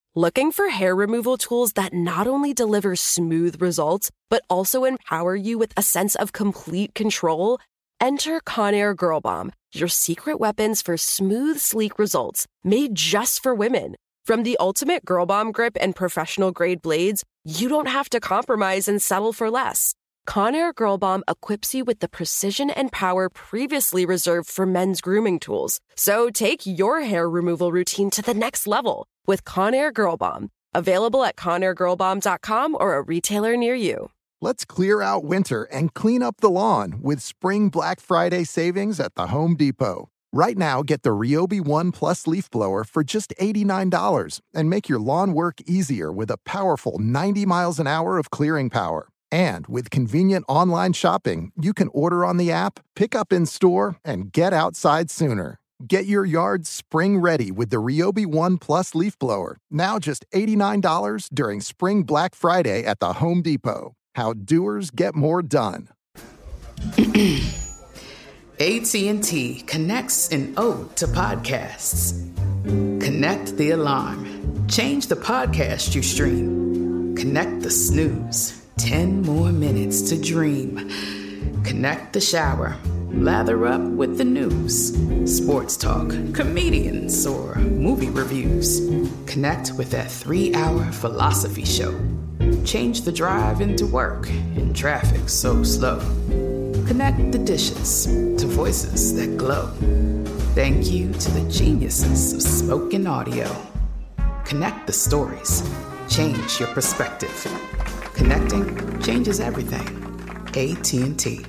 Looking for hair removal tools that not only deliver smooth results, but also empower you with a sense of complete control? Enter Conair Girl Bomb, your secret weapons for smooth, sleek results, made just for women. From the ultimate Girl Bomb grip and professional-grade blades, you don't have to compromise and settle for less. Conair Girl Bomb equips you with the precision and power previously reserved for men's grooming tools. So take your hair removal routine to the next level with Conair Girl Bomb. Available at ConairGirlBomb.com or a retailer near you. Let's clear out winter and clean up the lawn with Spring Black Friday savings at the Home Depot. Right now, get the Ryobi One Plus leaf blower for just $89 and make your lawn work easier with a powerful 90 miles an hour of clearing power. And with convenient online shopping, you can order on the app, pick up in store, and get outside sooner. Get your yard spring ready with the Ryobi One Plus leaf blower, now just $89 during Spring Black Friday at the Home Depot. How doers get more done. AT&T connects an ode to podcasts. Connect the alarm. Change the podcast you stream. Connect the snooze. 10 more minutes to dream. Connect the shower. Lather up with the news. Sports talk, comedians, or movie reviews. Connect with that 3-hour philosophy show. Change the drive into work in traffic so slow. Connect the dishes to voices that glow. Thank you to the geniuses of spoken audio. Connect the stories. Change your perspective. Connecting changes everything. AT&T.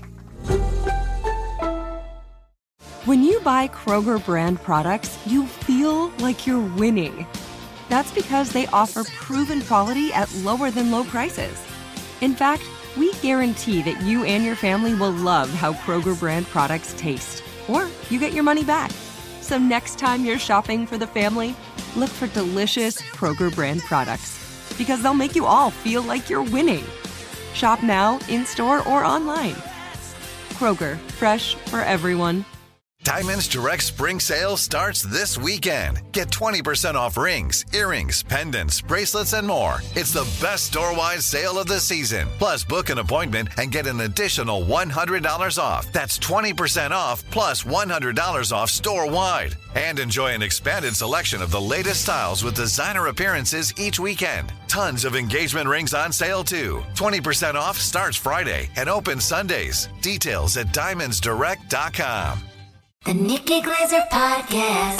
When you buy Kroger brand products, you feel like you're winning. That's because they offer proven quality at lower than low prices. In fact, we guarantee that you and your family will love how Kroger brand products taste, or you get your money back. So next time you're shopping for the family, look for delicious Kroger brand products, because they'll make you all feel like you're winning. Shop now, in-store, or online. Kroger, fresh for everyone. Diamonds Direct Spring Sale starts this weekend. Get 20% off rings, earrings, pendants, bracelets, and more. It's the best store-wide sale of the season. Plus, book an appointment and get an additional $100 off. That's 20% off plus $100 off store-wide. And enjoy an expanded selection of the latest styles with designer appearances each weekend. Tons of engagement rings on sale, too. 20% off starts Friday and opens Sundays. Details at diamondsdirect.com. The Nikki Glazer Podcast.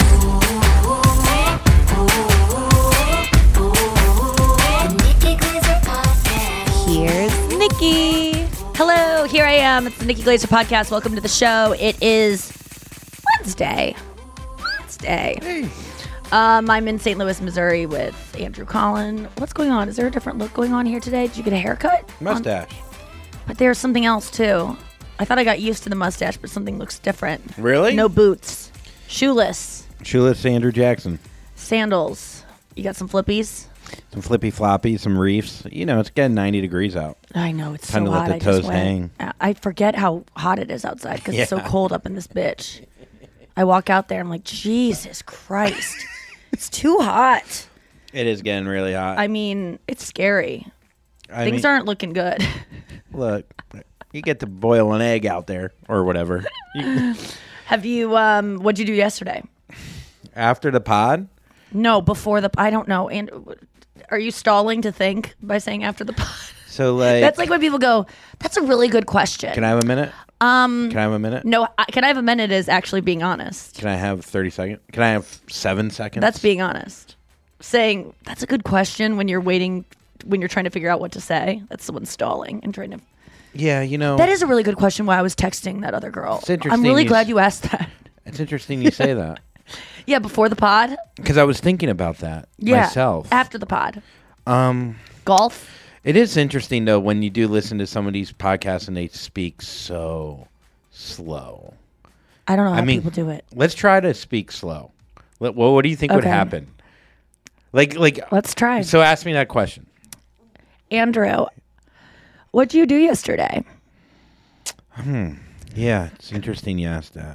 The Nikki Glazer Podcast. Here's Nikki. Hello, here I am. It's the Nikki Glazer Podcast. Welcome to the show. It is Wednesday. Hey. I'm in St. Louis, Missouri with Andrew Collin. What's going on? Is there a different look going on here today? Did you get a haircut? Mustache. But there's something else, too. I thought I got used to the mustache, but something looks different. Really? No boots. Shoeless. Shoeless Andrew Jackson. Sandals. You got some flippies? Some flippy floppies, some reefs. You know, it's getting 90 degrees out. I know, it's Time so to hot. let the toes hang. I forget how hot it is outside because it's so cold up in this bitch. I walk out there, I'm like, Jesus Christ. It's too hot. It is getting really hot. I mean, it's scary. Things aren't looking good. Look, you get to boil an egg out there or whatever. Have you, what'd you do yesterday? After the pod? No, before I don't know. And are you stalling to think by saying after the pod? So like. That's like when people go, that's a really good question. Can I have a minute? Can I have a minute? No, can I have a minute is actually being honest. Can I have 30 seconds? Can I have 7 seconds? That's being honest. Saying, that's a good question when you're waiting, when you're trying to figure out what to say. That's the one stalling and trying to. Yeah, you know. That is a really good question why I was texting that other girl. It's interesting. I'm really glad you asked that. It's interesting you say that. Yeah, before the pod? Because I was thinking about that myself. After the pod. Golf? It is interesting, though, when you do listen to some of these podcasts and they speak so slow. I don't know how people do it. Let's try to speak slow. What do you think would happen? Like, let's try. So ask me that question. Andrew, what'd you do yesterday? Yeah, it's interesting you asked that.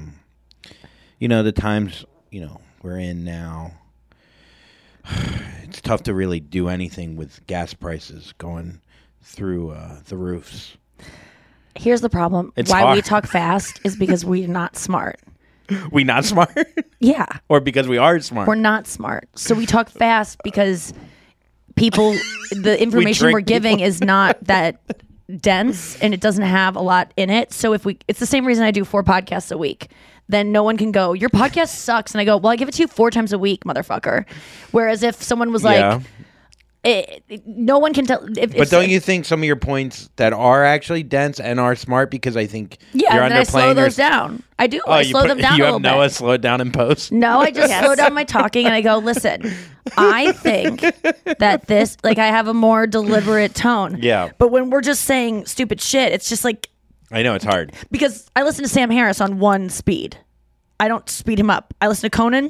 You know, the times, we're in now, tough to really do anything with gas prices going through the roofs. Here's the problem. It's Why hard. we talk fast is because we're not smart. We not smart? Yeah. Or because we are smart? We're not smart. So we talk fast because the information trick we're giving is not that dense and it doesn't have a lot in it. So it's the same reason I do 4 podcasts a week. Then no one can go, your podcast sucks. And I go, well, I give it to you 4 times a week, motherfucker. Whereas if someone was like, no one can tell. But don't you think some of your points that are actually dense and are smart, because I think Yeah, you're and then I slow underplaying those down. I do. I slow them down you a have little Noah bit. slow it down in post? No, I just slow down my talking and I go, listen, I think that this, like, I have a more deliberate tone. Yeah. But when we're just saying stupid shit, it's just like, I know, it's hard. because I listen to Sam Harris on 1 speed. I don't speed him up. I listen to Conan,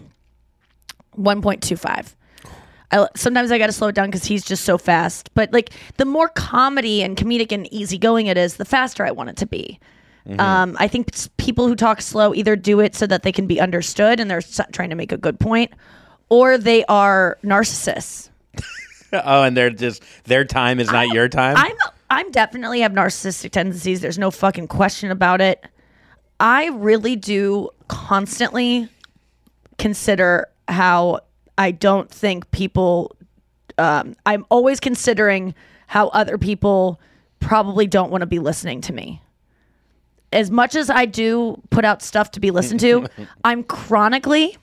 1.25. Sometimes I got to slow it down because he's just so fast. But like, the more comedy and comedic and easygoing it is, the faster I want it to be. I think people who talk slow either do it so that they can be understood and they're trying to make a good point, or they are narcissists. Oh, and they're just, their time is not your time? I'm definitely have narcissistic tendencies. There's no fucking question about it. I really do constantly consider how I don't think people, I'm always considering how other people probably don't want to be listening to me. As much as I do put out stuff to be listened to, I'm chronically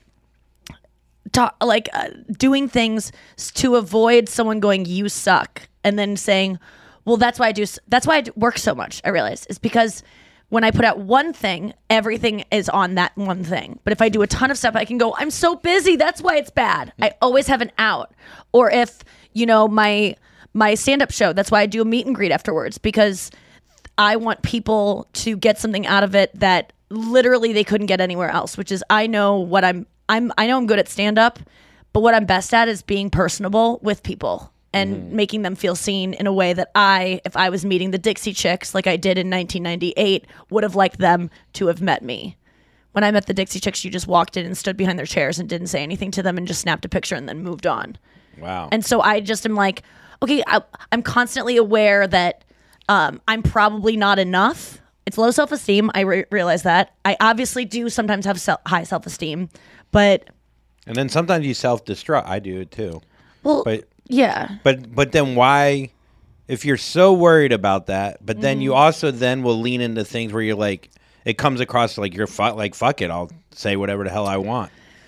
doing things to avoid someone going, you suck. And then saying, well, that's why I work so much. I realize is because when I put out one thing, everything is on that one thing. But if I do a ton of stuff, I can go, I'm so busy. That's why it's bad. I always have an out. Or if, my stand-up show, that's why I do a meet and greet afterwards, because I want people to get something out of it that literally they couldn't get anywhere else, which is I know I'm good at stand-up, but what I'm best at is being personable with people and making them feel seen in a way that if I was meeting the Dixie Chicks like I did in 1998, would have liked them to have met me. When I met the Dixie Chicks, you just walked in and stood behind their chairs and didn't say anything to them and just snapped a picture and then moved on. Wow. And so I just am like, okay, I'm constantly aware that I'm probably not enough. It's low self-esteem. I realize that. I obviously do sometimes have high self-esteem, but... And then sometimes you self-destruct. I do it too. Well... But yeah. But then why, if you're so worried about that, but then you also then will lean into things where you're like, it comes across like you're like, fuck it, I'll say whatever the hell I want.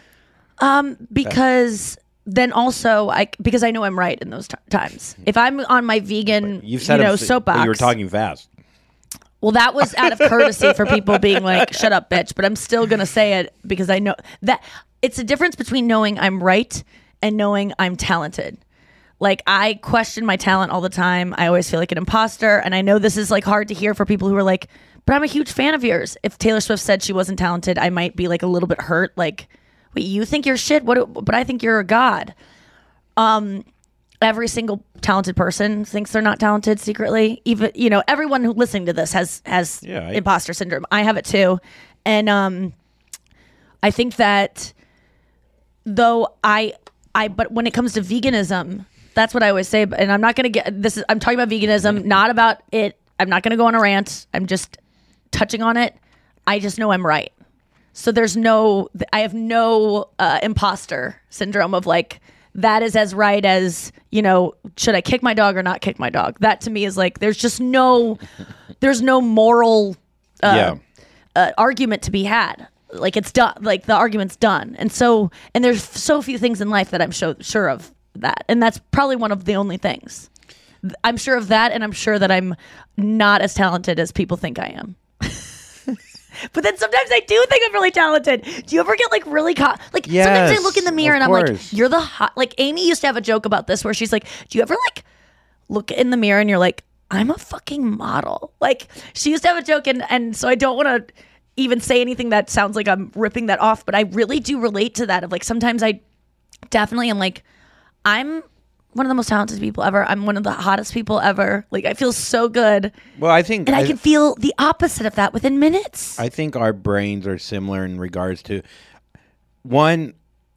Because then also, because I know I'm right in those times. If I'm on my vegan, soapbox. You were talking fast. Well, that was out of courtesy for people being like, shut up, bitch. But I'm still going to say it because I know that it's a difference between knowing I'm right and knowing I'm talented. Like, I question my talent all the time. I always feel like an imposter. And I know this is like hard to hear for people who are like, but I'm a huge fan of yours. If Taylor Swift said she wasn't talented, I might be like a little bit hurt. Like, wait, you think you're shit? But I think you're a god. Every single talented person thinks they're not talented secretly. Even, everyone who listening to this has imposter syndrome. I have it too. And I think that though but when it comes to veganism, that's what I always say. And I'm not going to get this. I'm talking about veganism, not about it. I'm not going to go on a rant. I'm just touching on it. I just know I'm right. So I have no imposter syndrome of like, that is as right as, should I kick my dog or not kick my dog? That to me is like, there's no moral argument to be had. Like, it's done. Like, the argument's done. And there's so few things in life that I'm sure of that. And that's probably one of the only things. I'm sure of that, and I'm sure that I'm not as talented as people think I am. But then sometimes I do think I'm really talented. Do you ever get like really Yes, sometimes I look in the mirror and I'm course. like, you're the hot. Like, Amy used to have a joke about this where she's like, do you ever like look in the mirror and you're like, I'm a fucking model? Like, she used to have a joke, and so I don't want to even say anything that sounds like I'm ripping that off, but I really do relate to that of like, sometimes I definitely am like, I'm one of the most talented people ever. I'm one of the hottest people ever. Like, I feel so good. Well, I think... And I can feel the opposite of that within minutes. I think our brains are similar in regards to... One,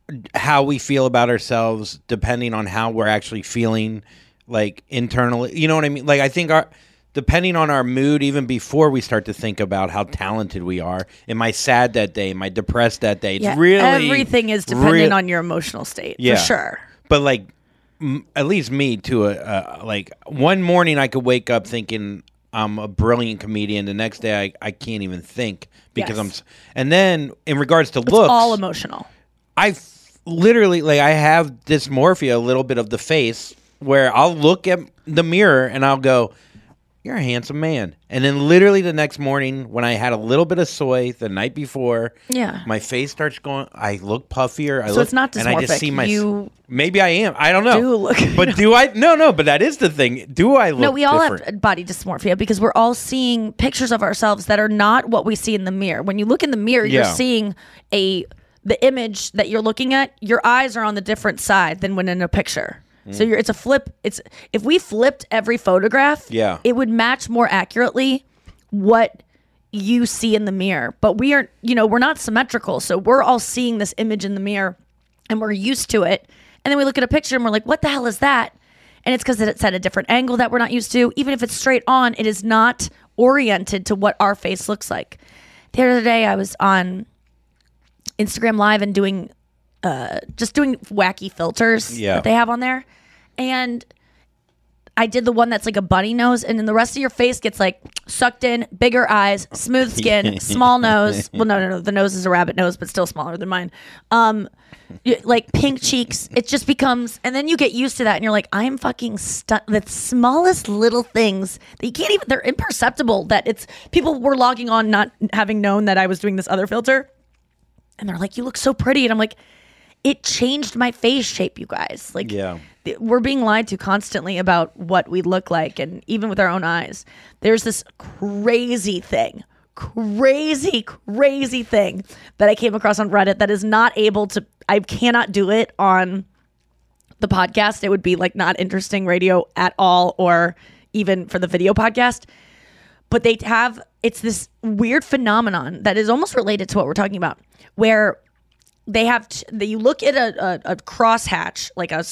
how we feel about ourselves depending on how we're actually feeling, like internally. You know what I mean? Like I think depending on our mood, even before we start to think about how talented we are. Am I sad that day? Am I depressed that day? It's really everything is dependent on your emotional state, for sure. But like, at least me too. Like one morning I could wake up thinking I'm a brilliant comedian. The next day I can't even think because and then in regards to looks, all emotional. Literally, like I have dysmorphia, a little bit of the face, where I'll look at the mirror and I'll go, "You're a handsome man," and then literally the next morning, when I had a little bit of soy the night before, my face starts going. I look puffier. It's not dysmorphic. And I just see maybe I am. I don't know. Do look, but do I? No. But that is the thing. Do I look? No, we all different? have body dysmorphia because we're all seeing pictures of ourselves that are not what we see in the mirror. When you look in the mirror, you're seeing the image that you're looking at. Your eyes are on the different side than when in a picture. So it's a flip. If we flipped every photograph, it would match more accurately what you see in the mirror. But we aren't, we're not symmetrical. So we're all seeing this image in the mirror and we're used to it. And then we look at a picture and we're like, what the hell is that? And it's because it's at a different angle that we're not used to. Even if it's straight on, it is not oriented to what our face looks like. The other day I was on Instagram Live and doing wacky filters that they have on there. And I did the one that's like a bunny nose, and then the rest of your face gets like sucked in, bigger eyes, smooth skin, small nose. Well, no. The nose is a rabbit nose, but still smaller than mine. Like pink cheeks. It just becomes, and then you get used to that, and you're like, I'm fucking the smallest little things that you can't even, they're imperceptible. That people were logging on not having known that I was doing this other filter. And they're like, you look so pretty. And I'm like, it changed my face shape, you guys. Like, we're being lied to constantly about what we look like. And even with our own eyes, there's this crazy thing that I came across on Reddit that is not able to, I cannot do it on the podcast. It would be like not interesting radio at all, or even for the video podcast. But it's this weird phenomenon that is almost related to what we're talking about, where they have you look at a crosshatch, like a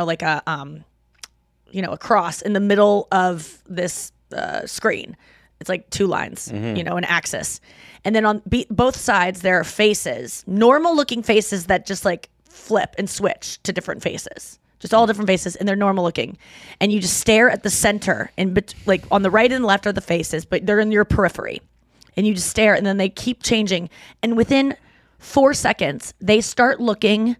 a cross in the middle of this screen. It's like two lines, an axis, and then on both sides there are faces, normal looking faces that just like flip and switch to different faces. Just all different faces, and they're normal looking. And you just stare at the center, like on the right and left are the faces, but they're in your periphery. And you just stare, and then they keep changing. And within 4 seconds, they start looking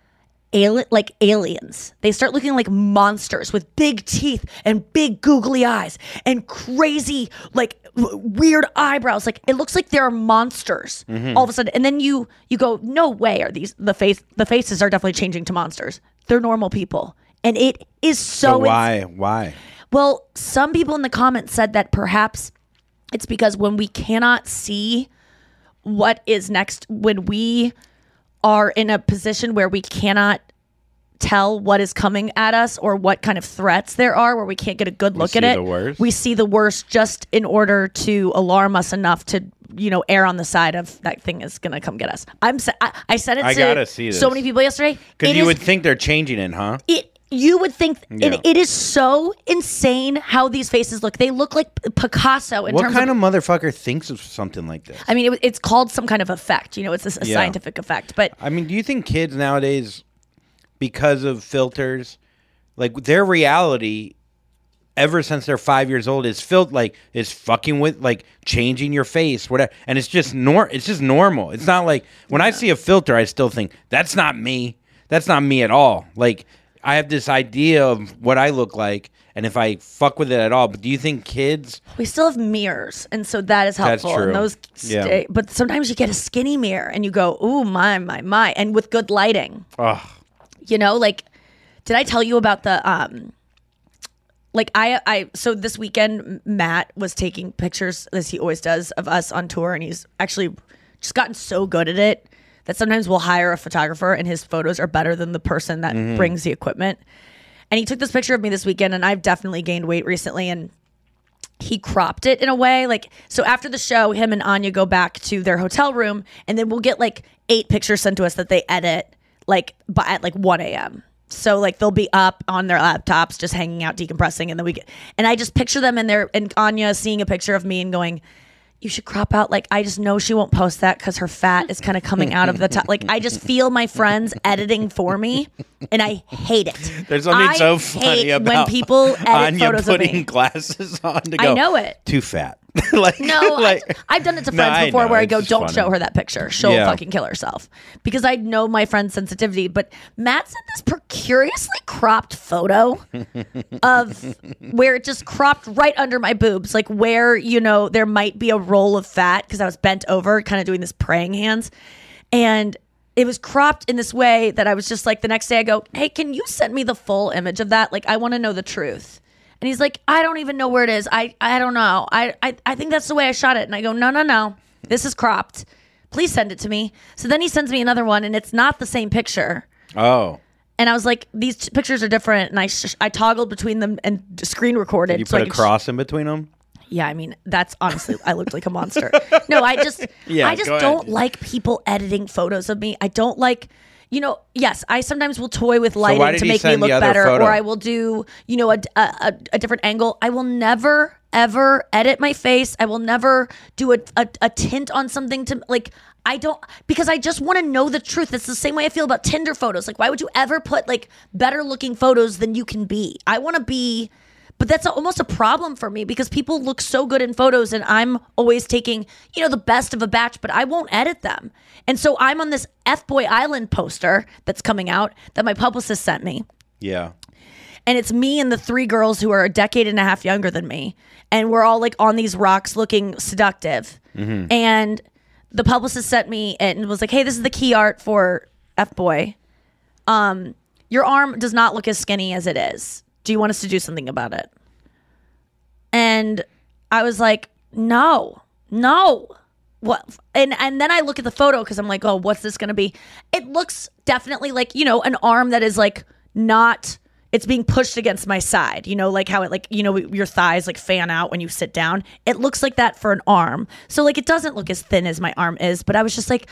like aliens. They start looking like monsters with big teeth and big googly eyes and crazy, like weird eyebrows. Like it looks like there are monsters all of a sudden. And then you go, no way are the faces are definitely changing to monsters. They're normal people. And it is so why? Well, some people in the comments said that perhaps it's because when we cannot see what is next, when we are in a position where we cannot tell what is coming at us or what kind of threats there are, where we can't get a good look at it, we see the worst just in order to alarm us enough to err on the side of that thing is gonna come get us. I said it to so many people yesterday because you would think they're changing it, huh? You would think it is so insane how these faces look. They look like Picasso. What kind of motherfucker thinks of something like this? I mean, it's called some kind of effect. It's a scientific effect. But I mean, do you think kids nowadays, because of filters, like their reality, ever since they're 5 years old, is fucking with like changing your face, whatever, and it's just normal. It's not like when I see a filter, I still think that's not me. That's not me at all. Like. I have this idea of what I look like, and if I fuck with it at all. But do you think kids? We still have mirrors, and so that is helpful. That's true. And those but sometimes you get a skinny mirror, and you go, "Ooh, my," and with good lighting. Ugh. Like, did I tell you about the so this weekend Matt was taking pictures, as he always does, of us on tour, and he's actually just gotten so good at it that sometimes we'll hire a photographer and his photos are better than the person that brings the equipment. And he took this picture of me this weekend, and I've definitely gained weight recently, and he cropped it in a way. Like, so after the show, him and Anya go back to their hotel room, and then we'll get like 8 pictures sent to us that they edit at like 1 a.m. So like they'll be up on their laptops, just hanging out, decompressing, and then and I just picture them and Anya seeing a picture of me and going, you should crop out. Like, I just know she won't post that because her fat is kind of coming out of the top. Like, I just feel my friends editing for me, and I hate it. There's something so funny about when people edit Anya photos of me. putting glasses on to go, I know it. Too fat. I've done it to friends before where I go, don't show her that picture. She'll fucking kill herself. Because I know my friend's sensitivity. But Matt sent this curiously cropped photo of where it just cropped right under my boobs. Like where, there might be a roll of fat because I was bent over, kind of doing this praying hands. And it was cropped in this way that I was just like, the next day I go, hey, can you send me the full image of that? Like, I want to know the truth. And he's like, I don't even know where it is. I don't know. I think that's the way I shot it. And I go, no. This is cropped. Please send it to me. So then he sends me another one, and it's not the same picture. Oh. And I was like, these pictures are different. And I toggled between them and screen recorded. Did you put a cross in between them? Yeah, I mean, that's honestly, I looked like a monster. No, I just don't like people editing photos of me. I don't like... yes, I sometimes will toy with lighting to make me look better, or I will do, a different angle. I will never, ever edit my face. I will never do a tint on something because I just want to know the truth. It's the same way I feel about Tinder photos. Like, why would you ever put better looking photos than you can be? I want to be... But that's almost a problem for me because people look so good in photos and I'm always taking, the best of a batch, but I won't edit them. And so I'm on this F-Boy Island poster that's coming out that my publicist sent me. Yeah. And it's me and the 3 girls who are a decade and a half younger than me. And we're all on these rocks looking seductive. Mm-hmm. And the publicist sent me and was like, hey, this is the key art for F-Boy. Your arm does not look as skinny as it is. Do you want us to do something about it? And I was like, no. What? And then I look at the photo because I'm like, oh, what's this going to be? It looks definitely like, an arm that is not, it's being pushed against my side. Like how it your thighs fan out when you sit down. It looks like that for an arm. So it doesn't look as thin as my arm is. But I was just like,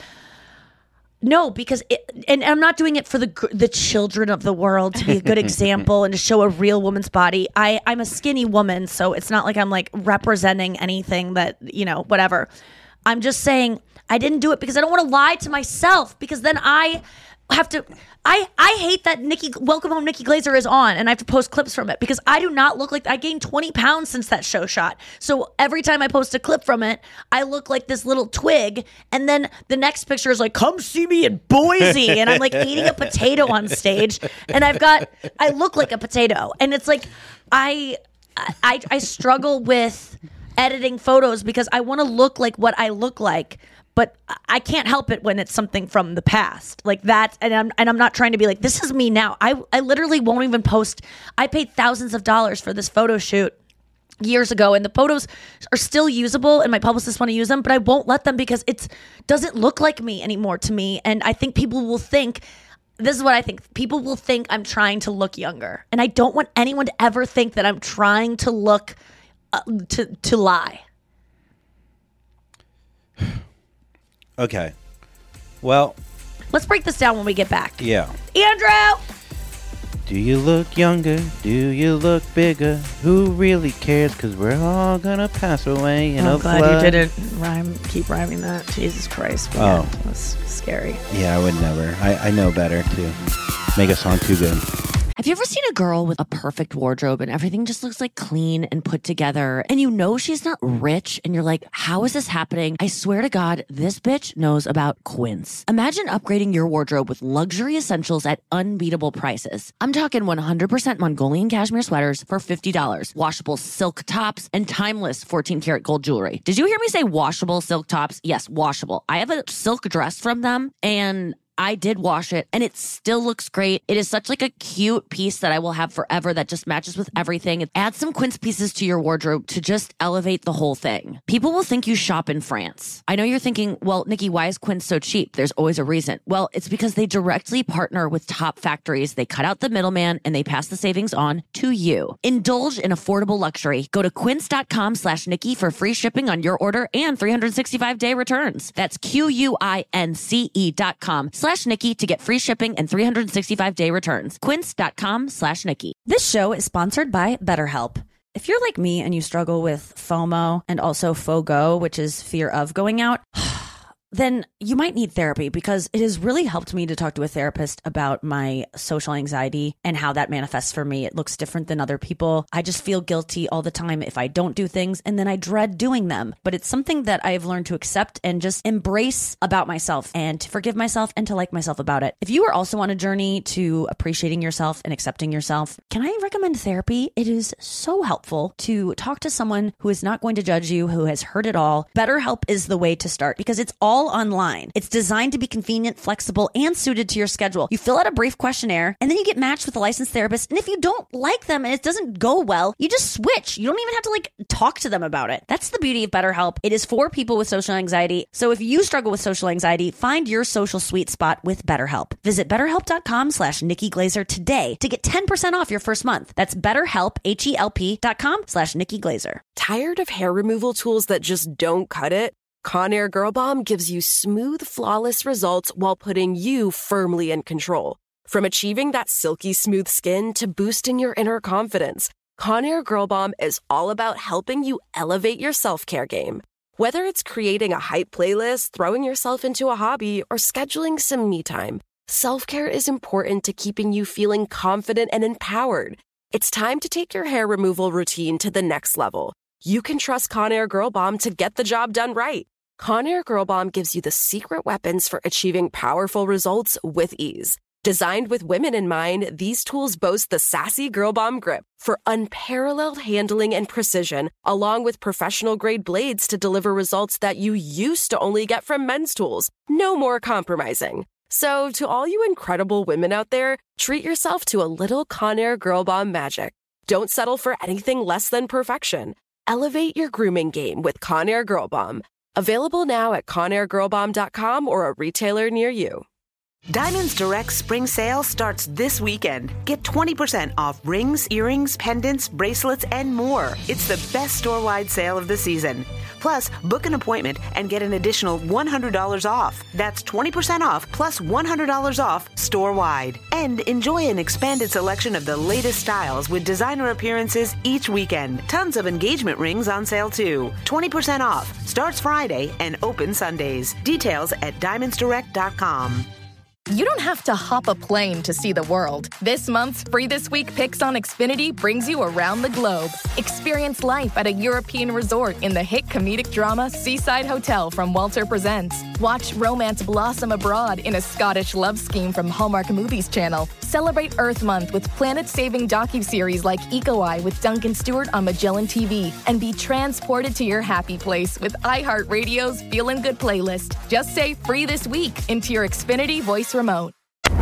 no, because and I'm not doing it for the children of the world to be a good example and to show a real woman's body. I'm a skinny woman, so it's not like I'm representing anything that, whatever. I'm just saying I didn't do it because I don't want to lie to myself because then I have to... I hate that Welcome Home Nikki Glazer is on and I have to post clips from it because I do not look like... I gained 20 pounds since that show shot. So every time I post a clip from it, I look like this little twig and then the next picture is come see me in Boise and I'm eating a potato on stage and I look like a potato and it's I struggle with editing photos because I want to look like what I look like. But I can't help it when it's something from the past like that. And I'm not trying to be like, this is me now. I literally won't even post. I paid thousands of dollars for this photo shoot years ago. And the photos are still usable and my publicists want to use them. But I won't let them because it doesn't look like me anymore to me. And I think people will think, this is what I think. People will think I'm trying to look younger. And I don't want anyone to ever think that I'm trying to look, to lie. Okay. Well, let's break this down when we get back. Yeah. Andrew! Do you look younger? Do you look bigger? Who really cares? Because we're all going to pass away in a flood. Glad you didn't keep rhyming that. Jesus Christ. Oh. That's scary. Yeah, I would never. I know better to make a song too good. Have you ever seen a girl with a perfect wardrobe and everything just looks clean and put together and she's not rich and you're like, how is this happening? I swear to God, this bitch knows about Quince. Imagine upgrading your wardrobe with luxury essentials at unbeatable prices. I'm talking 100% Mongolian cashmere sweaters for $50, washable silk tops, and timeless 14-karat gold jewelry. Did you hear me say washable silk tops? Yes, washable. I have a silk dress from them and I did wash it and it still looks great. It is such a cute piece that I will have forever that just matches with everything. Add some Quince pieces to your wardrobe to just elevate the whole thing. People will think you shop in France. I know you're thinking, well, Nikki, why is Quince so cheap? There's always a reason. Well, it's because they directly partner with top factories. They cut out the middleman and they pass the savings on to you. Indulge in affordable luxury. Go to quince.com/Nikki for free shipping on your order and 365-day returns. That's QUINCE.com/Nikki quince.com/Nikki to get free shipping and 365-day returns. Quince.com/Nikki. This show is sponsored by BetterHelp. If you're like me and you struggle with FOMO and also FOGO, which is fear of going out, then you might need therapy, because it has really helped me to talk to a therapist about my social anxiety and how that manifests for me. It looks different than other people. I just feel guilty all the time if I don't do things, and then I dread doing them. But it's something that I've learned to accept and just embrace about myself, and to forgive myself and to like myself about it. If you are also on a journey to appreciating yourself and accepting yourself, can I recommend therapy? It is so helpful to talk to someone who is not going to judge you, who has heard it all. BetterHelp is the way to start, because it's all online. It's designed to be convenient, flexible, and suited to your schedule. You fill out a brief questionnaire, and then you get matched with a licensed therapist. And if you don't like them and it doesn't go well, you just switch. You don't even have to talk to them about it. That's the beauty of BetterHelp. It is for people with social anxiety. So if you struggle with social anxiety, find your social sweet spot with BetterHelp. Visit BetterHelp.com/Nikki Glaser today to get 10% off your first month. That's BetterHelp, HELP.com/Nikki Glaser. Tired of hair removal tools that just don't cut it? Conair Girl Bomb gives you smooth, flawless results while putting you firmly in control. From achieving that silky smooth skin to boosting your inner confidence, Conair Girl Bomb is all about helping you elevate your self-care game. Whether it's creating a hype playlist, throwing yourself into a hobby, or scheduling some me time, self-care is important to keeping you feeling confident and empowered. It's time to take your hair removal routine to the next level. You can trust Conair Girl Bomb to get the job done right. Conair Girl Bomb gives you the secret weapons for achieving powerful results with ease. Designed with women in mind, these tools boast the sassy Girl Bomb grip for unparalleled handling and precision, along with professional-grade blades to deliver results that you used to only get from men's tools. No more compromising. So, to all you incredible women out there, treat yourself to a little Conair Girl Bomb magic. Don't settle for anything less than perfection. Elevate your grooming game with Conair Girl Bomb. Available now at ConairGirlBomb.com or a retailer near you. Diamonds Direct spring sale starts this weekend. Get 20% off rings, earrings, pendants, bracelets, and more. It's the best store-wide sale of the season. Plus, book an appointment and get an additional $100 off. That's 20% off plus $100 off store-wide. And enjoy an expanded selection of the latest styles with designer appearances each weekend. Tons of engagement rings on sale too. 20% off. Starts Friday and opens Sundays. Details at diamondsdirect.com. You don't have to hop a plane to see the world. This month's Free This Week Picks on Xfinity brings you around the globe. Experience life at a European resort in the hit comedic drama Seaside Hotel from Walter Presents. Watch romance blossom abroad in a Scottish love scheme from Hallmark Movies Channel. Celebrate Earth Month with planet-saving docuseries like Eco Eye with Duncan Stewart on Magellan TV. And be transported to your happy place with iHeartRadio's Feelin' Good playlist. Just say Free This Week into your Xfinity voice remote.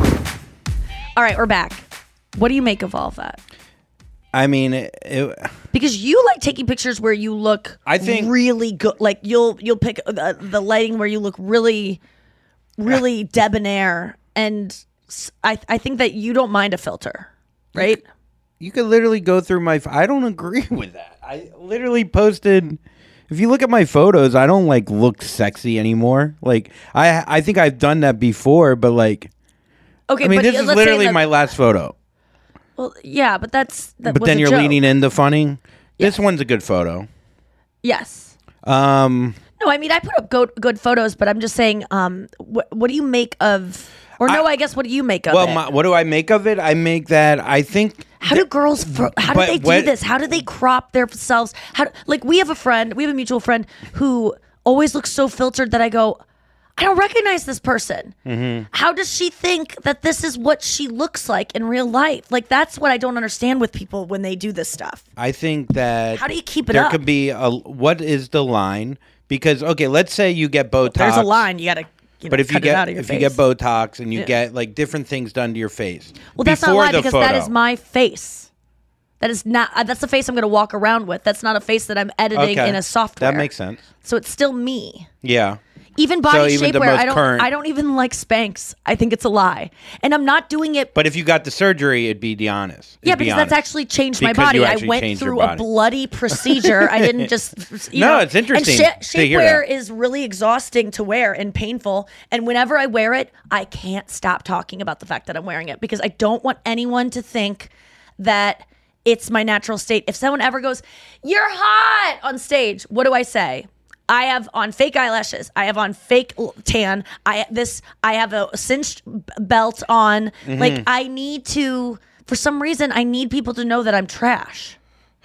All right, we're back. What do you make of all of that? I mean, because you like taking pictures where you look, I think, really good. Like you'll pick the lighting where you look really, really debonair, and I think that you don't mind a filter, right? You could literally go through my. I don't agree with that. I literally posted. If you look at my photos, I don't look sexy anymore. I think I've done that before, but okay. I mean, this is literally my last photo. Well, yeah, but that's. But then you're leaning into funny. Yes. This one's a good photo. Yes. No, I mean I put up good photos, but I'm just saying. What do you make of? Or no, I guess what do you make of it? Well, what do I make of it? I make that I think. How do girls? How do they do this? How do they crop themselves? We have a mutual friend who always looks so filtered that I go, I don't recognize this person. Mm-hmm. How does she think that this is what she looks like in real life? That's what I don't understand with people when they do this stuff. I think that. How do you keep it up? There could be what is the line? Because let's say you get Botox. There's a line. You got to. But if you get Botox and you get different things done to your face, well, that's not a lie because that is my face. That is not. That's the face I'm going to walk around with. That's not a face that I'm editing in a software. That makes sense. So it's still me. Yeah. Even body So even the shapewear, most current- I don't even like Spanx. I think it's a lie, and I'm not doing it. But if you got the surgery, it'd be honest. Yeah, It'd be because honest. that's actually changed my Because body. you I actually went changed your through a body. bloody procedure. I didn't just, you No, know. it's interesting And to hear shapewear that. is really exhausting to wear and painful. And whenever I wear it, I can't stop talking about the fact that I'm wearing it because I don't want anyone to think that it's my natural state. If someone ever goes, "You're hot" on stage, what do I say? I have on fake eyelashes. I have on fake tan. I have a cinched belt on. Mm-hmm. Like I need to, for some reason, I need people to know that I'm trash.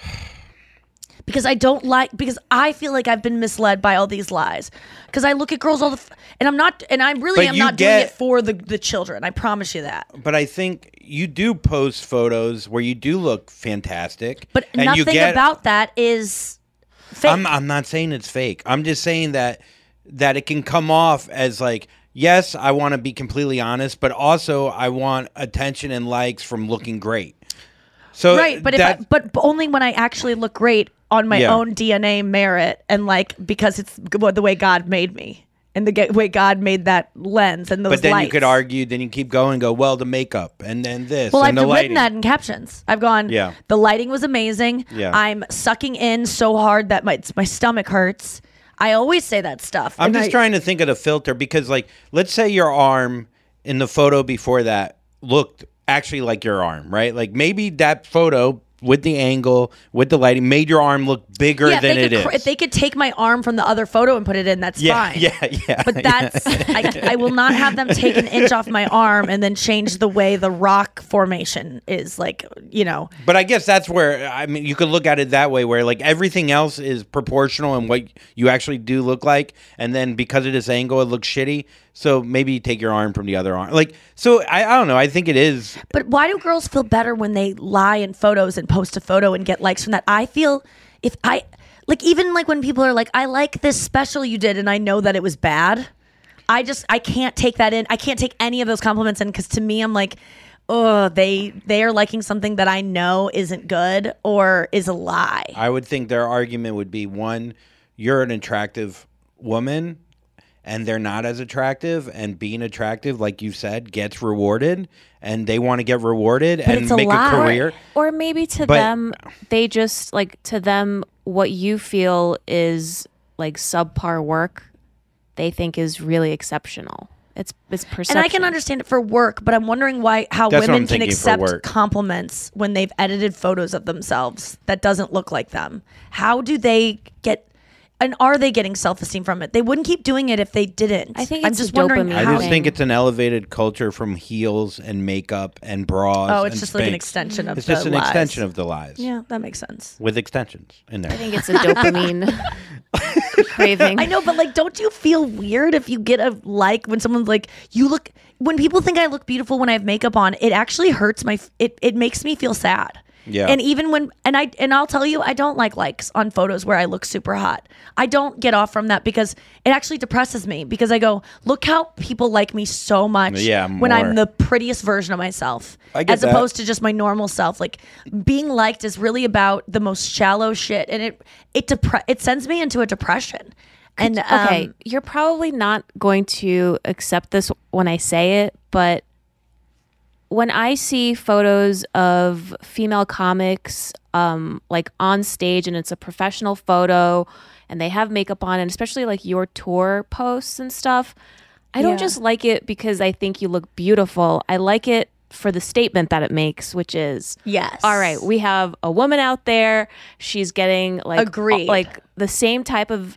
Because because I feel like I've been misled by all these lies. Because I look at girls and I'm not, and I really am not doing it for the children. I promise you that. But I think you do post photos where you do look fantastic. But and nothing about that is fake. I'm not saying it's fake. I'm just saying that it can come off as like, yes, I want to be completely honest, but also I want attention and likes from looking great. So right, but but only when I actually look great on my own DNA merit and like because it's the way God made me and the way God made that lens and those But then lights. you could argue, then you keep going and go, well, the makeup and then this Well, and I've the written lighting. that in captions. I've gone, Yeah. The lighting was amazing. Yeah. I'm sucking in so hard that my stomach hurts. I always say that stuff. I'm And just trying to think of the filter because, like, let's say your arm in the photo before that looked actually like your arm, right? Like maybe that photo with the angle, with the lighting, made your arm look bigger than it is. If they could take my arm from the other photo and put it in, that's fine. Yeah. But that's I will not have them take an inch off my arm and then change the way the rock formation is, like, you know. But I guess that's where, I mean, you could look at it that way, where like everything else is proportional in what you actually do look like, and then because of this angle, it looks shitty. So maybe you take your arm from the other arm. Like, so I don't know. I think it is. But why do girls feel better when they lie in photos and post a photo and get likes from that? I feel if I, like, even like when people are like, I like this special you did and I know that it was bad. I can't take that in. I can't take any of those compliments in because to me, I'm like, oh, they are liking something that I know isn't good or is a lie. I would think their argument would be, one, you're an attractive woman and they're not as attractive, and being attractive, like you said, gets rewarded, and they want to get rewarded and make a career. Or maybe to them, they just, like, to them, what you feel is like subpar work, they think is really exceptional. It's perception. And I can understand it for work, but I'm wondering how That's what women I'm can thinking for accept work. compliments when they've edited photos of themselves that doesn't look like them. How do they get, and are they getting self-esteem from it? They wouldn't keep doing it if they didn't. I think I'm it's just a wondering dopamine I how. just think it's an elevated culture from heels and makeup and bras. Oh, it's and just like an Spanx. extension of It's the just an lies. extension of the lies. Yeah, that makes sense. With extensions in there. I think it's a dopamine craving. I know, but like, don't you feel weird if you get a like when someone's like, you look, when people think I look beautiful when I have makeup on, it actually hurts it makes me feel sad. Yeah. And even when, and I'll tell you, I don't like likes on photos where I look super hot. I don't get off from that because it actually depresses me because I go, look how people like me so much when I'm the prettiest version of myself, I get as that. opposed to just my normal self. Like, being liked is really about the most shallow shit, and it sends me into a depression. And okay, you're probably not going to accept this when I say it, but when I see photos of female comics like on stage and it's a professional photo and they have makeup on, and especially like your tour posts and stuff, I don't just like it because I think you look beautiful. I like it for the statement that it makes, which is, yes, all right, we have a woman out there, she's getting like Agreed. like the same type of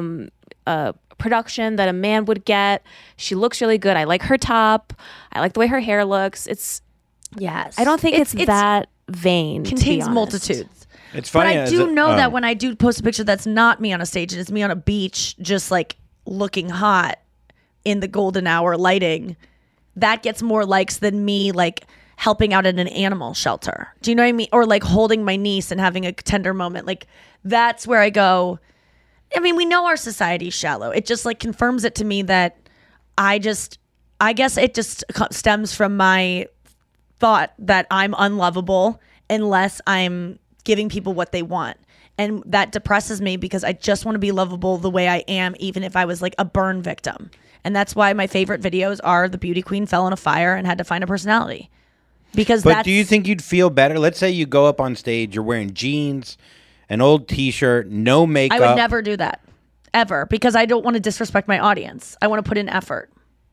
production that a man would get. She looks really good. I like her top. I like the way her hair looks. Yes, I don't think it's that vain. Contains to be honest. multitudes. It's funny. But I do know that when I do post a picture that's not me on a stage and it's me on a beach, just like looking hot in the golden hour lighting, that gets more likes than me like helping out at an animal shelter. Do you know what I mean? Or like holding my niece and having a tender moment. Like, that's where I go, I mean, we know our society's shallow. It just like confirms it to me that I guess it just stems from my thought that I'm unlovable unless I'm giving people what they want. And that depresses me because I just want to be lovable the way I am, even if I was like a burn victim. And that's why my favorite videos are the beauty queen fell in a fire and had to find a personality. But do you think you'd feel better? Let's say you go up on stage, you're wearing jeans, an old T-shirt, no makeup. I would never do that, ever, because I don't want to disrespect my audience. I want to put in effort.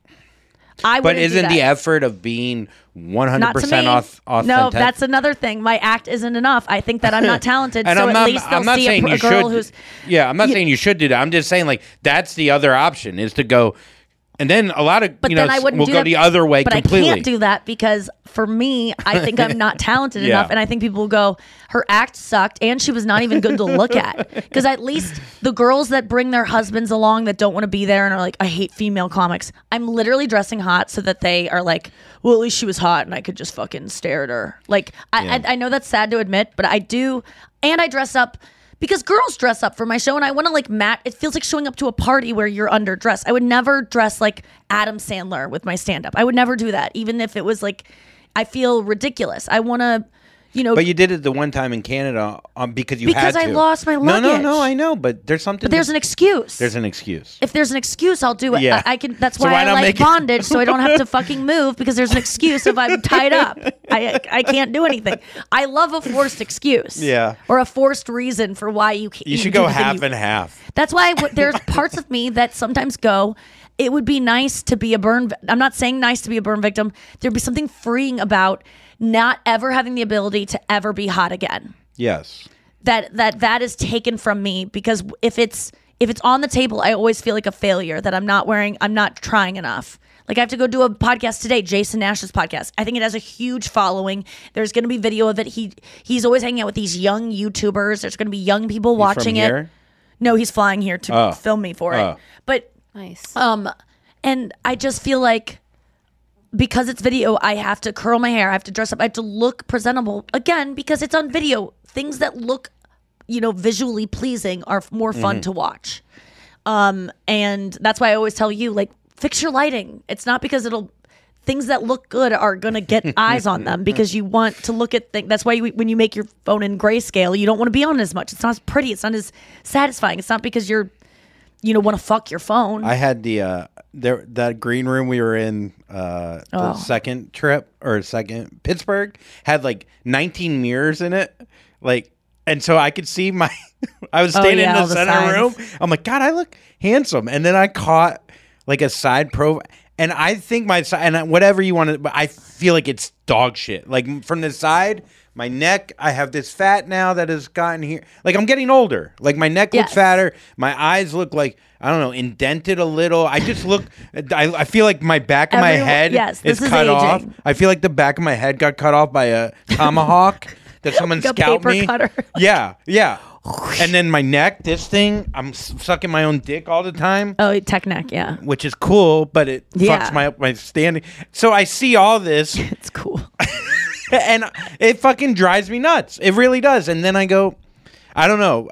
But isn't the effort of being 100% authentic? No, that's another thing. My act isn't enough. I think that I'm not talented, so at least they'll see a girl who's... Yeah, I'm not saying you should do that. I'm just saying, like, that's the other option, is to go... And then a lot of, will go the other way completely. But I can't do that because for me, I think I'm not talented enough. And I think people will go, her act sucked and she was not even good to look at. Because at least the girls that bring their husbands along that don't want to be there and are like, I hate female comics. I'm literally dressing hot so that they are like, well, at least she was hot and I could just fucking stare at her. Like, I know that's sad to admit, but I do. And I dress up. Because girls dress up for my show and I want to like it feels like showing up to a party where you're underdressed. I would never dress like Adam Sandler with my stand-up. I would never do that, even if it was like, I feel ridiculous. I want to, But you did it the one time in Canada because you had to. Because I lost my luggage. No, I know, but there's something. But there's an excuse. There's an excuse. If there's an excuse, I'll do it. Yeah. I can. That's why I like bondage, so I don't have to fucking move because there's an excuse if I'm tied up. I can't do anything. I love a forced excuse. Yeah. Or a forced reason for why you can't. You should go half and half. That's why there's parts of me that sometimes go, it would be nice to be a burn. I'm not saying nice to be a burn victim. There'd be something freeing about not ever having the ability to ever be hot again. Yes. That is taken from me because if it's on the table, I always feel like a failure that I'm not trying enough. Like I have to go do a podcast today, Jason Nash's podcast. I think it has a huge following. There's going to be video of it. He's always hanging out with these young YouTubers. There's going to be young people watching it. Here? No, he's flying here to film me for it. But nice. And I just feel like because it's video, I have to curl my hair. I have to dress up. I have to look presentable again because it's on video. Things that look, visually pleasing are more fun to watch. And that's why I always tell you, like, fix your lighting. It's not because things that look good are going to get eyes on them because you want to look at things. That's why when you make your phone in grayscale, you don't want to be on as much. It's not as pretty. It's not as satisfying. It's not because want to fuck your phone. I had that green room we were in the second Pittsburgh had like 19 mirrors in it. Like, and so I could see I was standing in the center room. I'm like, God, I look handsome. And then I caught like a side profile. And I think my side, and whatever you want to, but I feel like it's dog shit. Like from the side, my neck, I have this fat now that has gotten here. Like I'm getting older. Like my neck looks fatter. My eyes look like, I don't know, indented a little. I just look, I feel like my back of my head is cut off. I feel like the back of my head got cut off by a tomahawk that someone like scalped me. Cutter. Yeah. And then my neck, this thing, I'm sucking my own dick all the time. Oh, tech neck, yeah. Which is cool, but it fucks my standing. So I see all this. It's cool. And it fucking drives me nuts. It really does. And then I go, I don't know.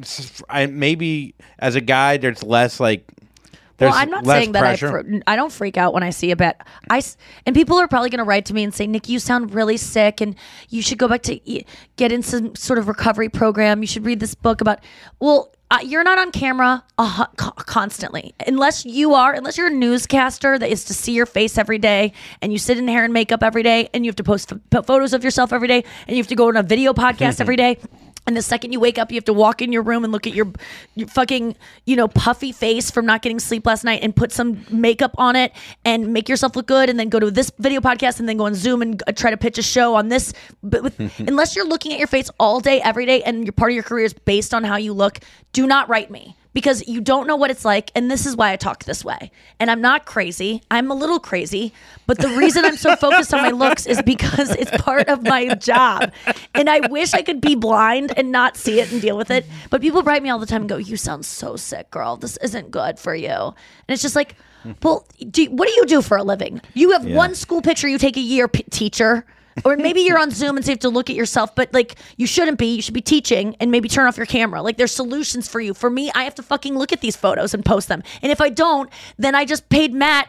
I maybe as a guy, there's less like. Well, I'm not saying that I don't freak out when I see a bet. And people are probably going to write to me and say, Nikki, you sound really sick and you should go back to get in some sort of recovery program. You should read this book about, you're not on camera constantly. Unless you're a newscaster that is to see your face every day and you sit in hair and makeup every day and you have to post photos of yourself every day and you have to go on a video podcast every day. And the second you wake up, you have to walk in your room and look at your fucking, puffy face from not getting sleep last night and put some makeup on it and make yourself look good and then go to this video podcast and then go on Zoom and try to pitch a show on this. But unless you're looking at your face all day, every day, and your part of your career is based on how you look, do not write me. Because you don't know what it's like, and this is why I talk this way. And I'm not crazy. I'm a little crazy, but the reason I'm so focused on my looks is because it's part of my job. And I wish I could be blind and not see it and deal with it. But people write me all the time and go, you sound so sick, girl. This isn't good for you. And it's just like, well, what do you do for a living? You have one school picture you take a year, teacher. Or maybe you're on Zoom and so you have to look at yourself, but like you shouldn't be. You should be teaching and maybe turn off your camera. Like there's solutions for you. For me, I have to fucking look at these photos and post them. And if I don't, then I just paid Matt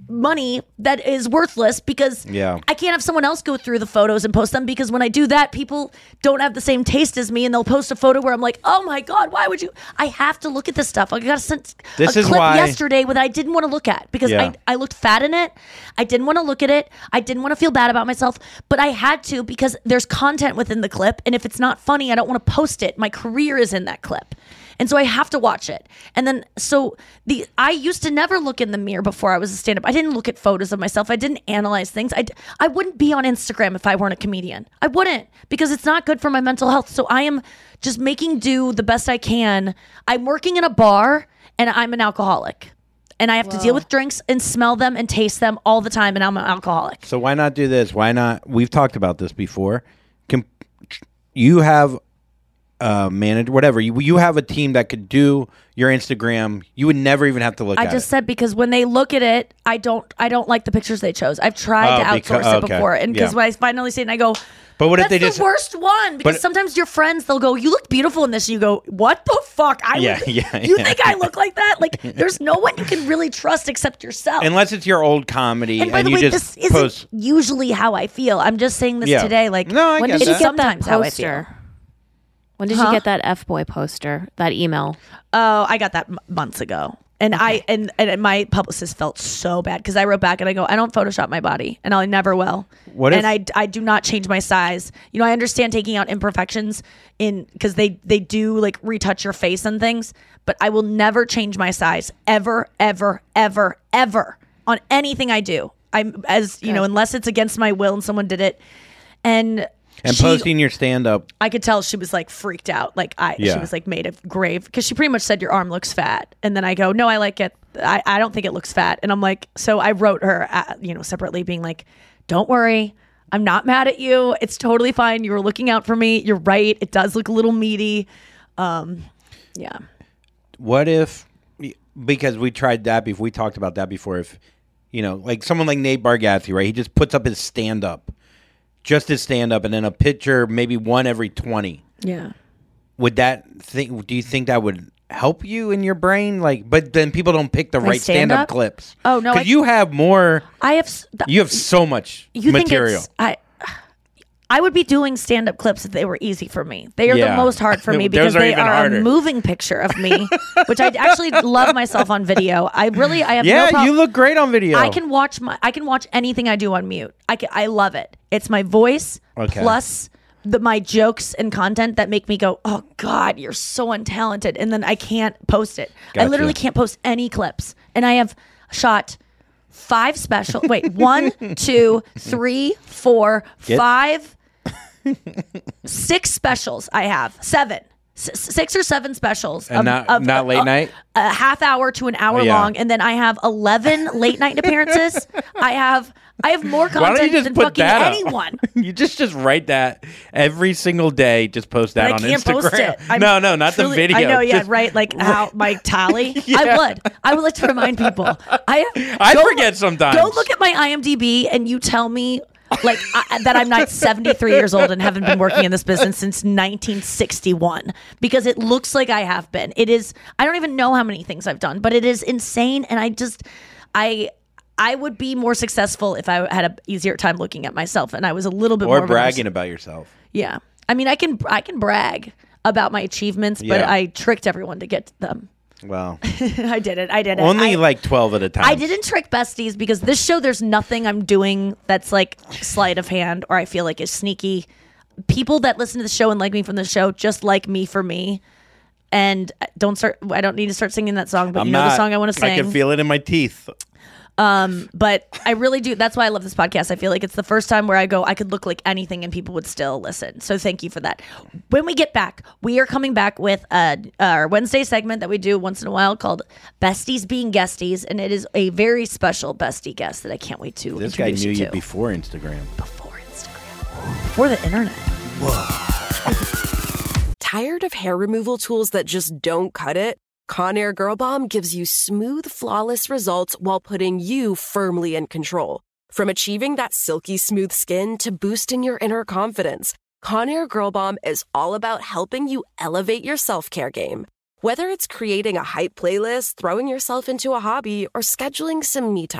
money that is worthless because I can't have someone else go through the photos and post them, because when I do that, people don't have the same taste as me, and they'll post a photo where I'm like, oh my God, why would you? I have to look at this stuff. I got sent a clip yesterday that I didn't want to look at because I looked fat in it. I didn't want to look at it. I didn't want to feel bad about myself, but I had to because there's content within the clip, and if it's not funny, I don't want to post it. My career is in that clip. And so I have to watch it. And then, I used to never look in the mirror before I was a stand-up. I didn't look at photos of myself. I didn't analyze things. I wouldn't be on Instagram if I weren't a comedian. I wouldn't, because it's not good for my mental health. So I am just making do the best I can. I'm working in a bar, and I'm an alcoholic. And I have to deal with drinks and smell them and taste them all the time, and I'm an alcoholic. So why not do this? Why not? We've talked about this before. You have... manager, whatever. You have a team that could do your Instagram. You would never even have to look at it. I just said because when they look at it, I don't like the pictures they chose. I've tried to outsource it before, and because when I finally see it, and I go, but what if they that's the worst one? Because sometimes your friends, they'll go, you look beautiful in this, and you go, what the fuck? You think I look like that? Like, there's no one you can really trust except yourself. Unless it's your old comedy, and by the way, this isn't usually how I feel. I'm just saying this today. Like, when did you get that how I poster? feel. When did you get that F-boy poster, that email? Oh, I got that months ago. And and my publicist felt so bad because I wrote back and I go, I don't Photoshop my body, and I never will. I do not change my size. You know, I understand taking out imperfections because they do like retouch your face and things, but I will never change my size ever, ever, ever, ever on anything I do. Unless it's against my will and someone did it. And posting your stand-up. I could tell she was like freaked out. She was like made of grave because she pretty much said your arm looks fat. And then I go, no, I like it. I don't think it looks fat. And I'm like, so I wrote her, separately being like, don't worry. I'm not mad at you. It's totally fine. You were looking out for me. You're right. It does look a little meaty. Yeah. What if, because we tried that before, we talked about that before, if, like someone like Nate Bargatze, right? He just puts up his stand-up. Just his stand-up, and then a picture, maybe one every 20. Yeah. Do you think that would help you in your brain? But then people don't pick the right stand-up clips. Oh, no. Because you have more. You have so much material. I would be doing stand-up clips if they were easy for me. They are the most hard for me because they are harder. A moving picture of me, which I actually love myself on video. I have no problem. You look great on video. I can watch anything I do on mute. I love it. It's my voice plus my jokes and content that make me go, oh God, you're so untalented, and then I can't post it. Gotcha. I literally can't post any clips, and I have shot 5 special. Wait, 1, 2, 3, 4, 5. 6 specials. I have 7, 6 or 7 specials, and not late night. A half hour to an hour long, and then I have 11 late night appearances. I have more content than fucking anyone. You just write that every single day. Just post that on Instagram. I can't post it. No, not the video. I know, right? Like how my tally. Yeah. I would like to remind people. I forget sometimes. Go look at my IMDb and you tell me. That I'm not 73 years old and haven't been working in this business since 1961, because it looks like I have been. It is. I don't even know how many things I've done, but it is insane. And I would be more successful if I had an easier time looking at myself, and I was a little bit more bragging about yourself. Yeah, I mean, I can brag about my achievements, but I tricked everyone to get to them. Well, I did it. Only 12 at a time. I didn't trick besties because this show, there's nothing I'm doing that's like sleight of hand or I feel like is sneaky. People that listen to the show and like me from the show just like me for me. And I don't need to start singing that song, but the song I want to sing. I can feel it in my teeth. But I really do. That's why I love this podcast. I feel like it's the first time where I could look like anything and people would still listen. So thank you for that. When we get back, we are coming back with our Wednesday segment that we do once in a while called Besties Being Guesties. And it is a very special bestie guest that I can't wait to introduce you to. This guy knew you before Instagram. Before the internet. Whoa. Tired of hair removal tools that just don't cut it? Conair Girl Bomb gives you smooth, flawless results while putting you firmly in control. From achieving that silky smooth skin to boosting your inner confidence, Conair Girl Bomb is all about helping you elevate your self-care game. Whether it's creating a hype playlist, throwing yourself into a hobby, or scheduling some me time,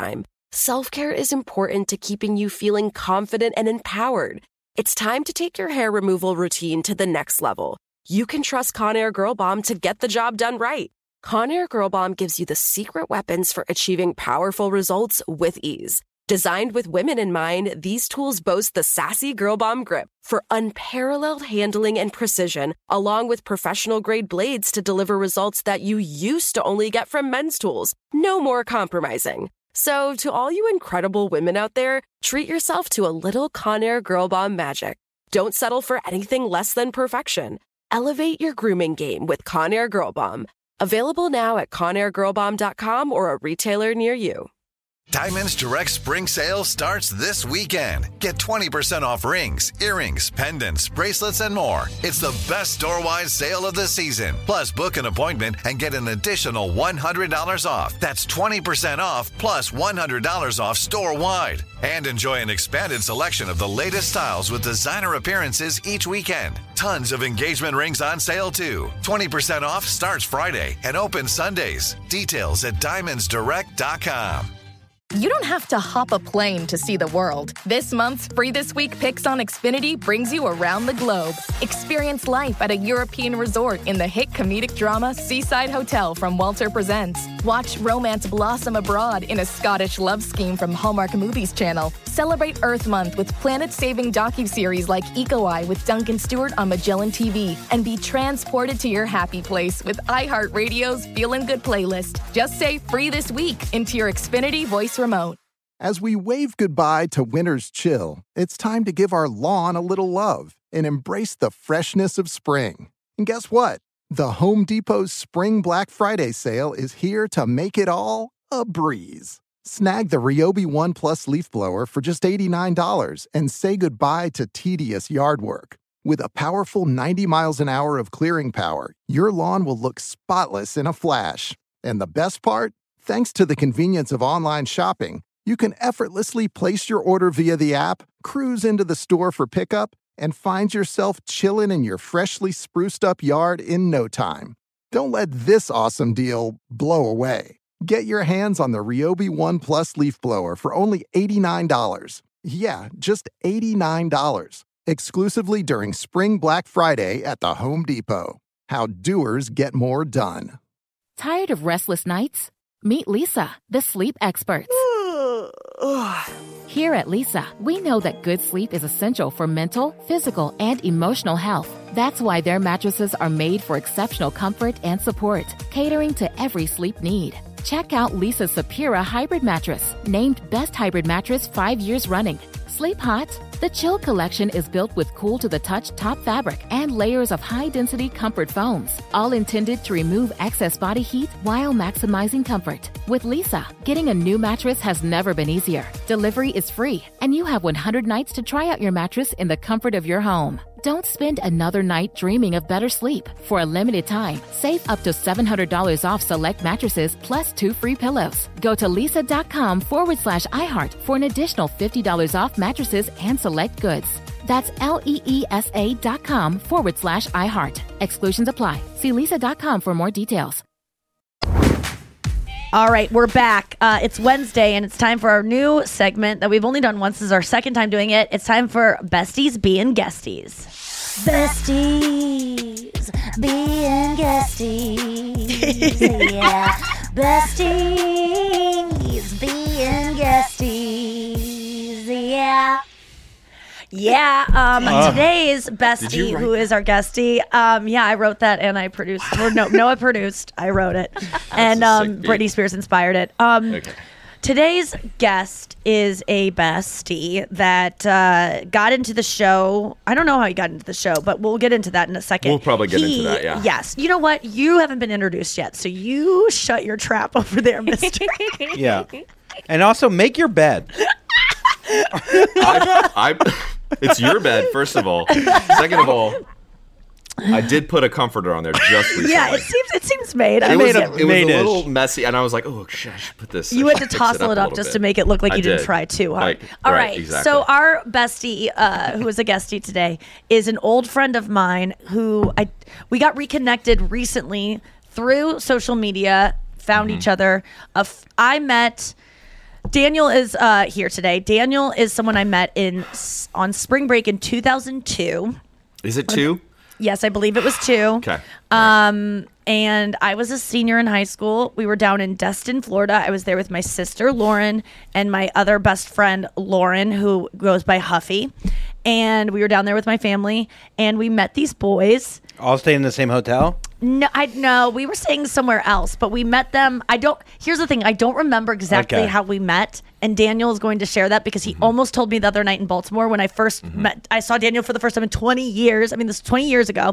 Self-care is important to keeping you feeling confident and empowered. It's time to take your hair removal routine to the next level. You can trust Conair Girl Bomb to get the job done right. Conair Girl Bomb gives you the secret weapons for achieving powerful results with ease. Designed with women in mind, these tools boast the sassy Girl Bomb grip for unparalleled handling and precision, along with professional-grade blades to deliver results that you used to only get from men's tools. No more compromising. So, to all you incredible women out there, treat yourself to a little Conair Girl Bomb magic. Don't settle for anything less than perfection. Elevate your grooming game with Conair Girl Bomb. Available now at ConairGirlBomb.com or a retailer near you. Diamonds Direct Spring Sale starts this weekend. Get 20% off rings, earrings, pendants, bracelets, and more. It's the best store-wide sale of the season. Plus, book an appointment and get an additional $100 off. That's 20% off plus $100 off store-wide. And enjoy an expanded selection of the latest styles with designer appearances each weekend. Tons of engagement rings on sale, too. 20% off starts Friday and opens Sundays. Details at DiamondsDirect.com. You don't have to hop a plane to see the world. This month's Free This Week Picks on Xfinity brings you around the globe. Experience life at a European resort in the hit comedic drama Seaside Hotel from Walter Presents. Watch romance blossom abroad in a Scottish love scheme from Hallmark Movies Channel. Celebrate Earth Month with planet-saving docuseries like Eco Eye with Duncan Stewart on Magellan TV. And be transported to your happy place with iHeartRadio's Feelin' Good playlist. Just say Free This Week into your Xfinity voice remote. As we wave goodbye to winter's chill, it's time to give our lawn a little love and embrace the freshness of spring. And guess what? The Home Depot's Spring Black Friday sale is here to make it all a breeze. Snag the Ryobi One Plus leaf blower for just $89 and say goodbye to tedious yard work. With a powerful 90 miles an hour of clearing power, your lawn will look spotless in a flash. And the best part? Thanks to the convenience of online shopping, you can effortlessly place your order via the app, cruise into the store for pickup, and find yourself chilling in your freshly spruced up yard in no time. Don't let this awesome deal blow away. Get your hands on the Ryobi One Plus leaf blower for only $89. Yeah, just $89. Exclusively during Spring Black Friday at the Home Depot. How doers get more done. Tired of restless nights? Meet Leesa, the sleep experts. Here at Leesa, we know that good sleep is essential for mental, physical, and emotional health. That's why their mattresses are made for exceptional comfort and support, catering to every sleep need. Check out Leesa's Sapira Hybrid Mattress, named Best Hybrid Mattress 5 years running. Sleep hot? The Chill Collection is built with cool-to-the-touch top fabric and layers of high-density comfort foams, all intended to remove excess body heat while maximizing comfort. With Leesa, getting a new mattress has never been easier. Delivery is free, and you have 100 nights to try out your mattress in the comfort of your home. Don't spend another night dreaming of better sleep. For a limited time, save up to $700 off select mattresses plus 2 free pillows. Go to leesa.com/iHeart for an additional $50 off mattresses and select goods. That's LEESA.com/iHeart. Exclusions apply. See leesa.com for more details. All right, we're back. It's Wednesday, and it's time for our new segment that we've only done once. This is our second time doing it. It's time for Besties Being Guesties. Besties being guesties. Yeah. Besties being guesties. Yeah. Yeah, today's bestie, who is our guestie, I wrote that and I produced, or Noah produced, I wrote it, and Britney Spears inspired it. Okay. Today's guest is a bestie that got into the show. I don't know how he got into the show, but we'll get into that in a second. We'll probably get into that, yeah. Yes. You know what? You haven't been introduced yet, so you shut your trap over there, mister. Yeah. And also, make your bed. It's your bed, first of all. Second of all, I did put a comforter on there just recently. Yeah, it seems made. It was a little messy, and I was like, oh, shit, I should put this. You had to tousle it up just to make it look like you didn't try too hard. All right, exactly. So our bestie, who is a guestie today, is an old friend of mine who we got reconnected recently through social media, found each other. I met Daniel is here today. Daniel is someone I met on spring break in 2002. Is it 2? Yes, I believe it was 2. Okay. And I was a senior in high school. We were down in Destin, Florida. I was there with my sister, Lauren, and my other best friend, Lauren, who goes by Huffy. And we were down there with my family, and we met these boys. All staying in the same hotel? No, we were staying somewhere else, but we met them. Here's the thing. I don't remember exactly how we met, and Daniel is going to share that because he almost told me the other night in Baltimore when I first met. I saw Daniel for the first time in 20 years. I mean, this is 20 years ago.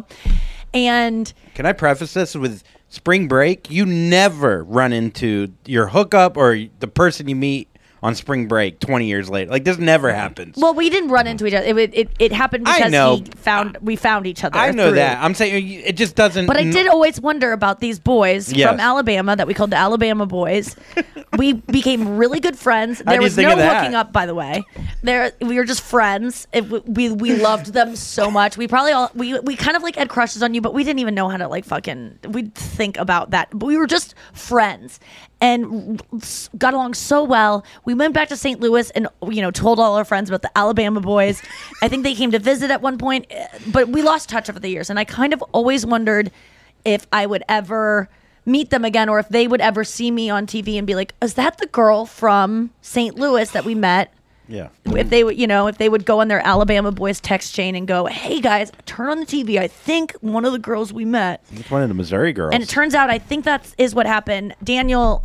And can I preface this with spring break? You never run into your hookup or the person you meet on spring break 20 years later. Like, this never happens. Well, we didn't run into each other. It happened because we found each other. I know that. I'm saying it just doesn't. But I did always wonder about these boys from Alabama that we called the Alabama boys. We became really good friends. There was no hooking up, by the way. We were just friends. We loved them so much. We probably all we kind of like had crushes on you, but we didn't even know how to like fucking we'd think about that. But we were just friends and got along so well. We went back to St. Louis and told all our friends about the Alabama boys. I think they came to visit at one point, but we lost touch over the years. And I kind of always wondered if I would ever meet them again, or if they would ever see me on TV and be like, "Is that the girl from St. Louis that we met?" Yeah. If they would, if they would go on their Alabama boys text chain and go, "Hey guys, turn on the TV. I think one of the girls we met." It's one of the Missouri girls. And it turns out, I think that is what happened. Daniel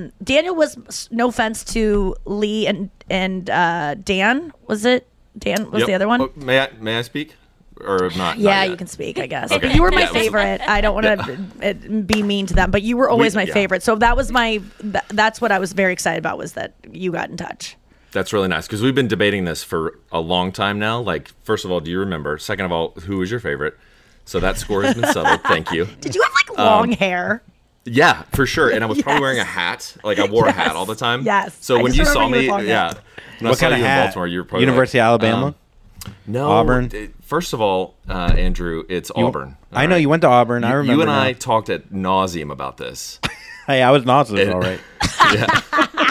was, no offense to Lee and Dan. Was it Dan? Was the other one? Oh, may I speak? Or not? Yeah, not you can speak, I guess. Okay. But you were my favorite. I don't want to be mean to them, but you were always my favorite. So that was that's what I was very excited about, was that you got in touch. That's really nice, because we've been debating this for a long time now. Like, first of all, do you remember? Second of all, who was your favorite? So that score has been settled. Thank you. Did you have like long hair? Yeah, for sure. And I was probably wearing a hat. Like, I wore a hat all the time. Yes. So when you saw me, when I what saw kind of you hat? in Baltimore, you were probably University of Alabama? No, Auburn. First of all, Andrew, it's Auburn. I know you went to Auburn. I remember. You and I talked at nauseum about this. Hey, I was nauseous, all right. Yeah.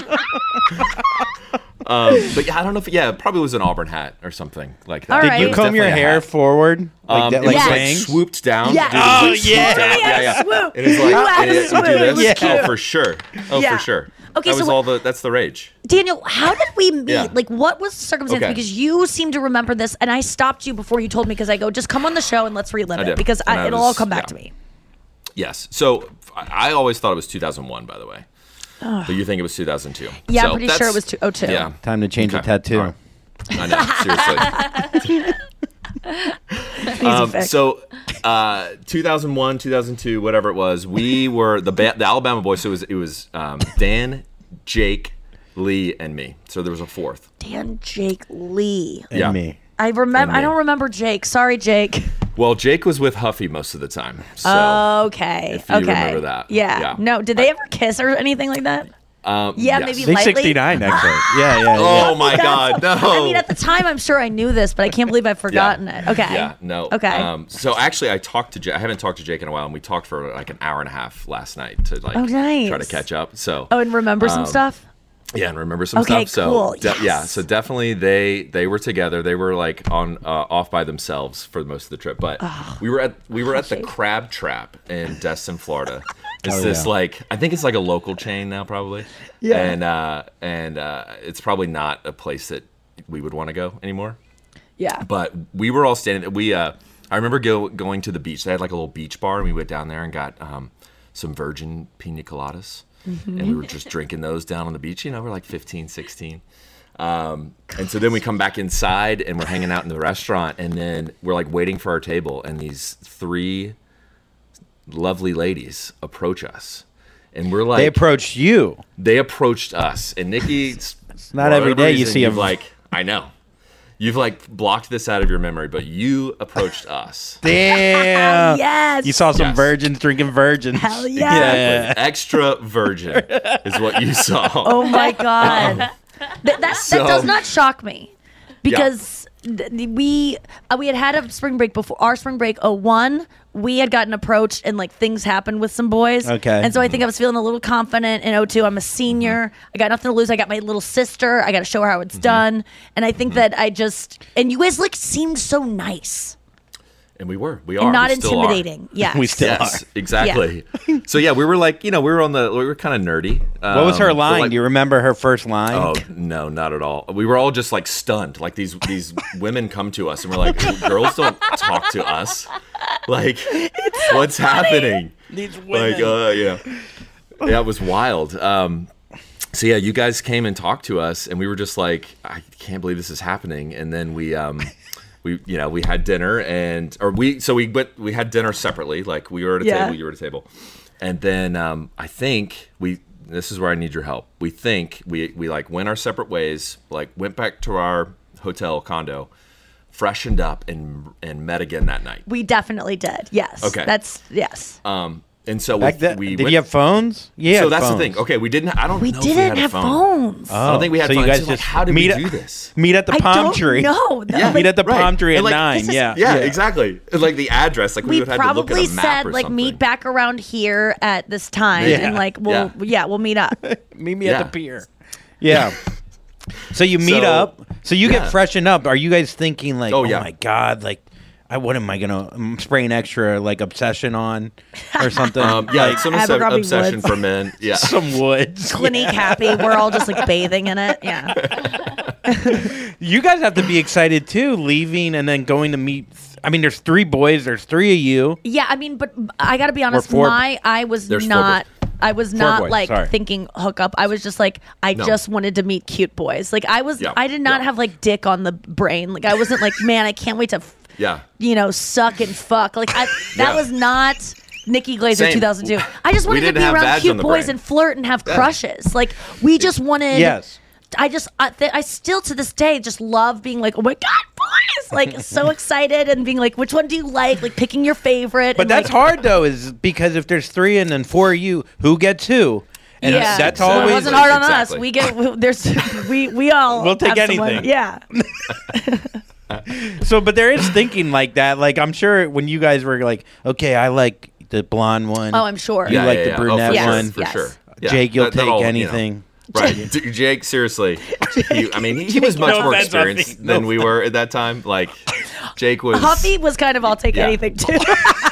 But yeah, I don't know if it probably was an Auburn hat or something like that. Did you comb your hair forward? Like that, it was like like swooped down. Yeah. Dude, Oh, swooped yeah. down. Yeah. Swoop. It is like, You had a swoop. do this? It was cute. Oh, for sure. For sure. Okay, that was so that's the rage. Daniel, how did we meet? Yeah. Like, what was the circumstance? Okay. Because you seem to remember this, and I stopped you before you told me, because I go, just come on the show and let's relive I it, did. because And it'll all come back to me. Yes. So I always thought it was 2001, by the way. But you think it was 2002. Yeah, so I'm pretty sure it was 2002. Yeah. Time to change the tattoo. Right. I know, seriously. So 2001, 2002, whatever it was, we were the Alabama boys. So it was Dan, Jake, Lee, and me. So there was a fourth. Dan, Jake, Lee. And me. I remember. I don't remember Jake. Sorry, Jake. Well, Jake was with Huffy most of the time. So okay. If you remember that. Yeah. No. Did they ever kiss or anything like that? Yes. Maybe He's lightly. 69, actually. Yeah. Oh my God, no! I mean, at the time, I'm sure I knew this, but I can't believe I've forgotten it. Okay. Yeah. No. Okay. So actually, I talked to Jake. I haven't talked to Jake in a while, and we talked for like an hour and a half last night to like nice. try to catch up. So. Oh, and remember some stuff. Yeah, and remember some Okay, stuff. cool. So Yes. yeah, so definitely they were together. They were like on off by themselves for most of the trip. But we were at the Crab Trap in Destin, Florida. It's like, I think it's like a local chain now, probably. Yeah. And it's probably not a place that we would want to go anymore. Yeah. But we were all standing. I remember going to the beach. They had like a little beach bar, and we went down there and got some virgin pina coladas. And we were just drinking those down on the beach. We're like 15, 16. And so then we come back inside, and we're hanging out in the restaurant, and then we're like waiting for our table, and these three lovely ladies approach us. And we're like... They approached you. They approached us. And Nikki... It's not every day you see them. I know. You've like blocked this out of your memory, but you approched us. Damn. Yes. You saw some virgins drinking virgins. Hell yeah. Extra virgin is what you saw. Oh my God. That does not shock me, because we had a spring break before our spring break 01. We had gotten approached and like things happened with some boys. Okay. And so I think I was feeling a little confident in 02. I'm a senior. I got nothing to lose. I got my little sister. I got to show her how it's done. And I think that and you guys like seemed so nice. And we are. And not We still intimidating. Are. Yeah. We still are. Exactly. Yeah. So yeah, we were like, we were kind of nerdy. What was her line? Do you remember her first line? Oh no, not at all. We were all just like stunned. Like these women come to us and we're like, girls don't talk to us. Like, what's happening? These women. Like, yeah, it was wild. So yeah, you guys came and talked to us, and we were just like, I can't believe this is happening. And then we had dinner, we had dinner separately. Like we were at a table, you were at a table, and then I think this is where I need your help. We think we like went our separate ways, like went back to our hotel condo, freshened up, and met again that night. We definitely did. Yes. Okay. Yes. And so did you have phones? Yeah. So that's the thing. Okay, we didn't. I don't. We know didn't if we had have a phone. phones. Oh, I don't think we had so phones. you guys So, like, just how did we do this? Meet at the palm tree. No. Meet at the palm tree at And, like, 9. Yeah, exactly. And, like the address, like we would have to look at probably a map said or like something. meet back around here at this time, Yeah. and like we'll meet up. Meet me Yeah. at the pier. Yeah. So you meet up. So you get freshened up. Are you guys thinking like, oh my God, like, what am I gonna spray an extra like obsession on or something? Like some Abercrombie obsession Woods. for men. Yeah, some woods. Clinique happy. We're all just like bathing in it. Yeah. You guys have to be excited too, leaving and then going to meet. I mean, there's 3 boys. There's 3 of you. Yeah. I mean, but I got to be honest. Or 4. I was There's 4 not. boys. I was 4 not boys, like sorry. thinking hookup. I was just like, I just wanted to meet cute boys. Like I was. Yeah. I did not have like dick on the brain. Like I wasn't like, man, I can't wait to. Yeah. Suck and fuck. Like that Yeah. was not Nikki Glazer Same. 2002. I just wanted to didn't be have around bags cute on the boys brain. and flirt and have crushes. Like we just wanted. Yes. I still to this day just love being like, oh my God, boys! Like so excited and being like, which one do you like? Like picking your favorite. But and, that's like, hard though, is because if there's 3 and then 4 of you, who gets who? And Yeah, that's so always. it wasn't hard on Exactly. us. We get we all We'll take have someone- anything. Yeah. So, but there is thinking like that. Like I'm sure when you guys were like, okay, I like the blonde one. Oh, I'm sure. You like the Oh, brunette for sure, one. for Yes. sure. Yeah. Jake, you'll That take all, anything. Right. Jake, seriously. He was much No more offense, experienced Huffy. than we were at that time. Like, Jake was. Huffy was kind of I'll take Yeah. anything too.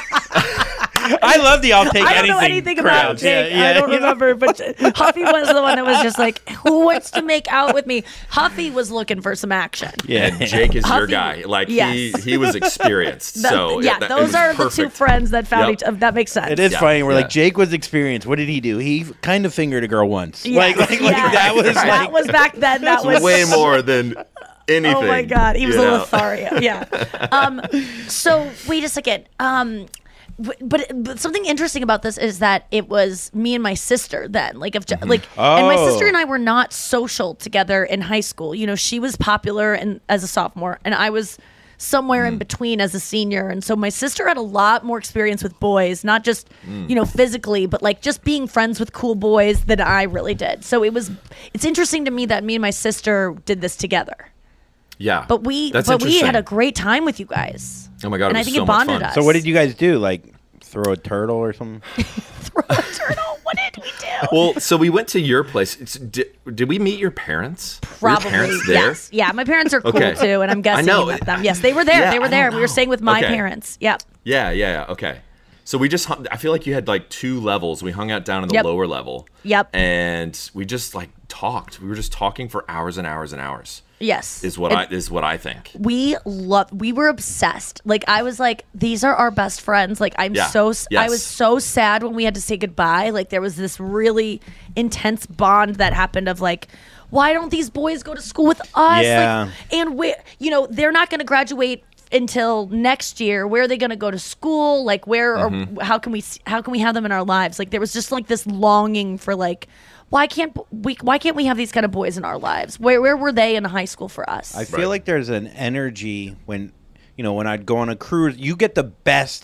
I love the I'll take I don't anything. know anything about crowd. Jake. Yeah, I don't yeah. remember, but Huffy was the one that was just like, who wants to make out with me? Huffy was looking for some action. Yeah. And Jake is your Huffy- guy. Like yes. he was experienced. So yeah, it those was are the 2 perfect. friends that found Yep. each other. That makes sense. It is Yeah, funny. We're yeah. like, Jake was experienced. What did he do? He kind of fingered a girl once. Yes, yes. That was that like. was back then. That was Way more than anything. Oh my God, he was you a know? Lothario. Yeah. So wait a second. But something interesting about this is that it was me and my sister then. Like and my Oh. sister and I were not social together in high school. She was popular and as a sophomore, and I was somewhere in between as a senior. And so my sister had a lot more experience with boys, not just physically, but like just being friends with cool boys than I really did. So it's interesting to me that me and my sister did this together. Yeah. But we That's had interesting. a great time with you guys. Oh my God, and it I was think so it much bonded fun. us. So what did you guys do? Like throw a turtle or something? Throw a turtle? What did we do? Well, so we went to your place. Did we meet your parents? Were your Probably, parents there? yes. Yeah, my parents are cool Okay. too, and I'm guessing I know. you met them. Yes, they were there. Yeah, they were I there. don't We were know. staying with my Okay. parents. Yep. Yeah. Okay. So we just I feel like you had like 2 levels. We hung out down in the Yep. lower level. Yep. And we just like talked. We were just talking for hours and hours and hours. Yes. Is what I think. We were obsessed. Like I was like, these are our best friends. Like I Yes. was so sad when we had to say goodbye. Like there was this really intense bond that happened of like, why don't these boys go to school with us? Yeah. Like, and we, they're not going to graduate until next year. Where are they going to go to school? Like where or how can we have them in our lives? Like there was just like this longing for like, why can't we have these kind of boys in our lives? Where were they in high school for us? I feel like there's an energy when I'd go on a cruise. You get the best.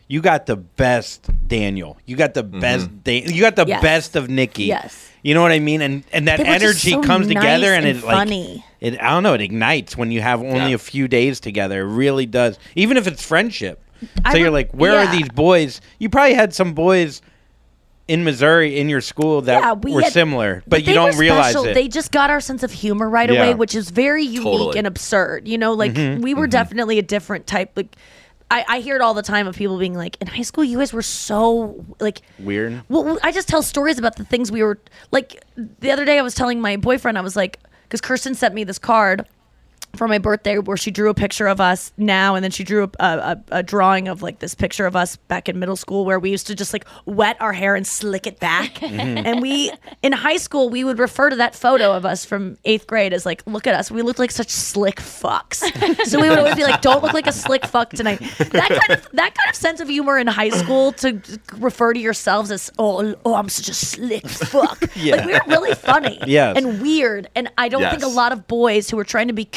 you got the best Daniel. You got the best. You got the best of Nikki. Yes. You know what I mean? And that They were just energy so comes nice together, and and it funny. like I don't know. It ignites when you have only a few days together. It really does. Even if it's friendship. So you're like, where are these boys? You probably had some boys in Missouri in your school that were similar, but you don't realize it. They just got our sense of humor right away, which is very unique and absurd. You know, like we were definitely a different type. Like I hear it all the time of people being like, in high school, you guys were so like weird. Well, I just tell stories about the things we were like. The other day, I was telling my boyfriend, I was like, because Kirsten sent me this card for my birthday where she drew a picture of us now, and then she drew a drawing of like this picture of us back in middle school where we used to just like wet our hair and slick it back. And we in high school we would refer to that photo of us from 8th grade as like, look at us, we looked like such slick fucks. So we would always be like, don't look like a slick fuck tonight. That kind of sense of humor in high school, to refer to yourselves as oh I'm such a slick fuck. Like we were really funny and weird, and I don't think a lot of boys who were trying to be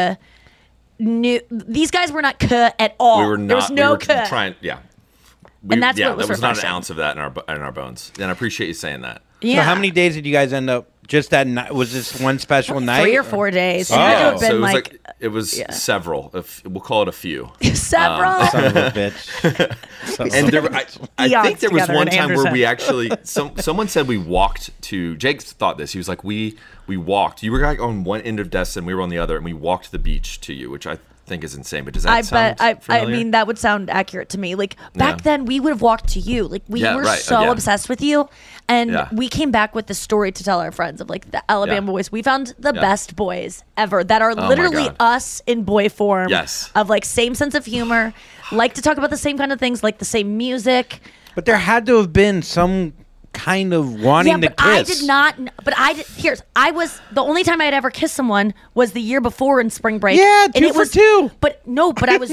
knew these guys were not at all. We were not. There was no we were trying. And that's what was there was not an refreshing. ounce of that in our bones. And I appreciate you saying that. So how many days did you guys end up? Just that night? Was this one special night? 3 or 4 days. Oh. It had to have been So it was several. We'll call it a few. Several. Son of a bitch. And there, I think there was together one in time where Anderson. we actually someone said we walked to. Jake thought this. He was like, we walked. You were like on one end of Destin, we were on the other, and we walked to the beach to you, which I think is insane. But does that sound I familiar? mean, that would sound accurate to me. Like back then, we would have walked to you. Like we were right. so obsessed with you, and Yeah. we came back with the story to tell our friends of like the Alabama boys. We found the best boys ever that are my literally God. us in boy form. Yes. Of like same sense of humor, like to talk about the same kind of things, like the same music. But there had to have been some kind of wanting to but kiss. I did not. But I was the only time I had ever kissed someone was the year before in spring break. Yeah, and two for two. But no, but I was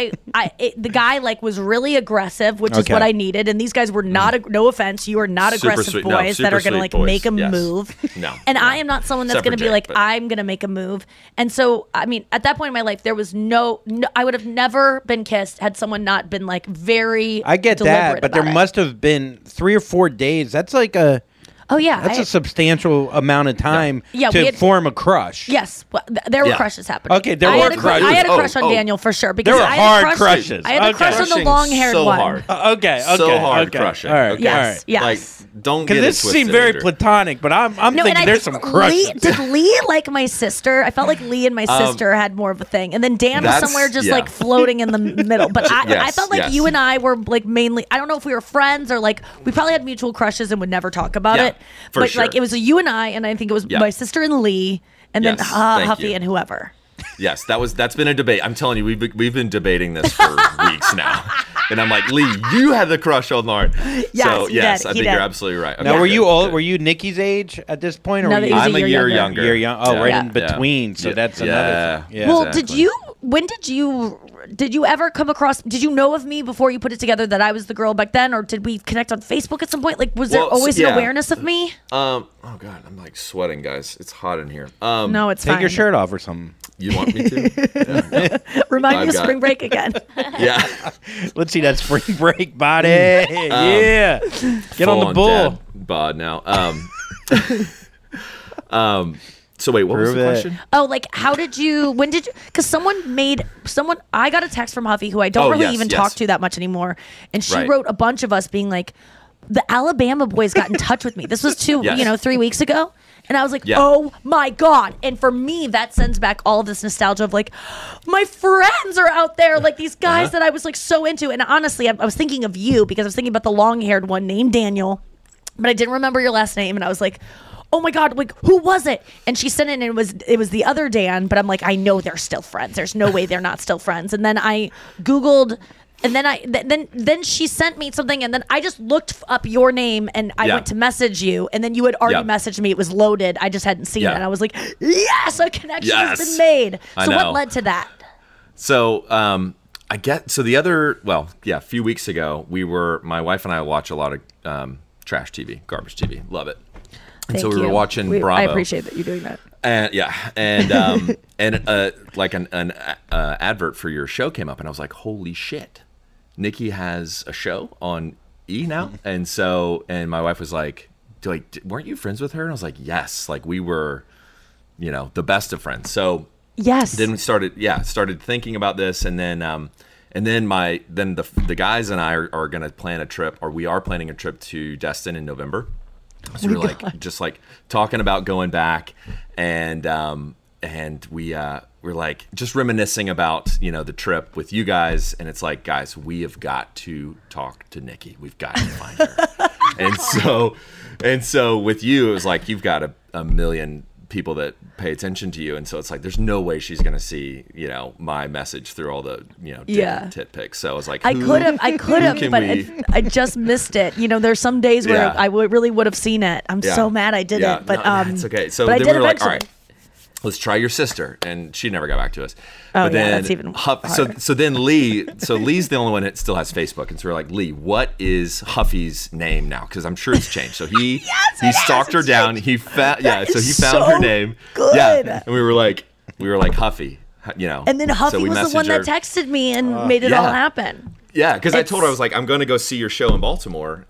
the guy like was really aggressive, which is Okay. what I needed. And these guys were not. No offense, you are not Super aggressive sweet. No, boys that super are going to sweet like boys. make a Yes. move. No, and no. I am not someone that's Except for going to be Jake, like but- I'm going to make a move. And so I mean, at that point in my life, there was no. I would have never been kissed had someone not been like very. I get that, deliberate but there about it. must have been 3 or 4 days. That's like Oh yeah, that's a substantial amount of time Yeah, to we had- form a crush. Yes, well, there were Yeah. crushes happening. Okay, there I were had a cru- crushes. I had a crush Oh, on oh. Daniel for sure because There were I had hard a crush, crushes. I had a Okay. crush on the Crushing long-haired so one. hard. Okay, So hard okay. crushing. All right, Okay. Yes, all right. yes. Like, don't Because get it this twisted. seemed very Andrew. platonic, but I'm No, thinking and I there's some think crushes. Did Lee like my sister? I felt like Lee and my sister had more of a thing, and then Dan was That's- somewhere just yeah. like floating in the middle. But I Yes, felt like yes. you and I were like mainly. I don't know if we were friends or like we probably had mutual crushes and would never talk about Yeah, it. for But sure. like it was you and I think it was Yeah. my sister and Lee, and then Yes, thank Huffy you. and whoever. Yes, that's been a debate. I'm telling you, we've been debating this for weeks now, and I'm like, Lee, you had the crush on Lauren. Yes, So he yes, did, I he think did. you're absolutely right. Now, Okay, were you good, old? good. Were you Nikki's age at this point, or No, were he you? was I'm a year younger. younger. Year young. Oh, Yeah. right Yeah. in between. So Yeah. that's Yeah. another thing. Yeah. Well, Exactly. when did you ever come across, did you know of me before you put it together that I was the girl back then, or did we connect on Facebook at some point? Like, was there Well, always yeah. an awareness of me? Oh God, I'm like sweating, guys. It's hot in here. No, it's Take fine. your shirt off or something. You want me to? Remind me I've of got- spring break again. Yeah. Let's see that spring break body. Yeah. Get on the Full bull. dad bod now. So wait, what was Prove the it. question? Oh, like when did you, because I got a text from Huffy who I don't Oh, really yes, even yes. talk to that much anymore. And she Right. wrote a bunch of us being like, the Alabama boys got in touch with me. This was Yes. 3 weeks ago. And I was like, Yeah. oh my God. And for me, that sends back all this nostalgia of like, my friends are out there. Like these guys that I was like so into. And honestly, I was thinking of you because I was thinking about the long haired one named Daniel, but I didn't remember your last name. And I was like, oh my God, like who was it? And she sent it and it was the other Dan, but I'm like, I know they're still friends. There's no way they're not still friends. And then I Googled, and then then she sent me something, and then I just looked up your name and I Yeah. went to message you, and then you had already Yeah. messaged me. It was loaded. I just hadn't seen Yeah. it. And I was like, yes, a connection has Yes. been made. I So know. what led to that? So a few weeks ago, my wife and I watch a lot of trash TV, garbage TV. Love it. And so Thank we were you. watching Bravo. I appreciate that you're doing that. And like an advert for your show came up, and I was like, "Holy shit!" Nikki has a show on E now. And so, and my wife was like, weren't you friends with her? And I was like, yes, like we were, the best of friends. So yes. Then we started thinking about this, and then the guys and I are going to plan a trip, or we are planning a trip to Destin in November. So we're just talking about going back, and we're like just reminiscing about the trip with you guys, and it's like, guys, we have got to talk to Nikki. We've got to find her. and so with you, it was like you've got a million people that pay attention to you, and so it's like there's no way she's gonna see my message through all the tit pics. So I was like, I could have, but I just missed it. There's some days where I really would have seen it. I'm so mad I didn't, but it's okay. So then we were like, all right, let's try your sister, and she never got back to us. But then, that's even harder. So then Lee's the only one that still has Facebook, and so we're like, Lee, what is Huffy's name now? Because I'm sure it's changed. So he stalked her down. He found her name. Good. Yeah, and we were like Huffy, And then Huffy was the one that texted me and made it all happen. Yeah, because I told her, I was like, I'm going to go see your show in Baltimore.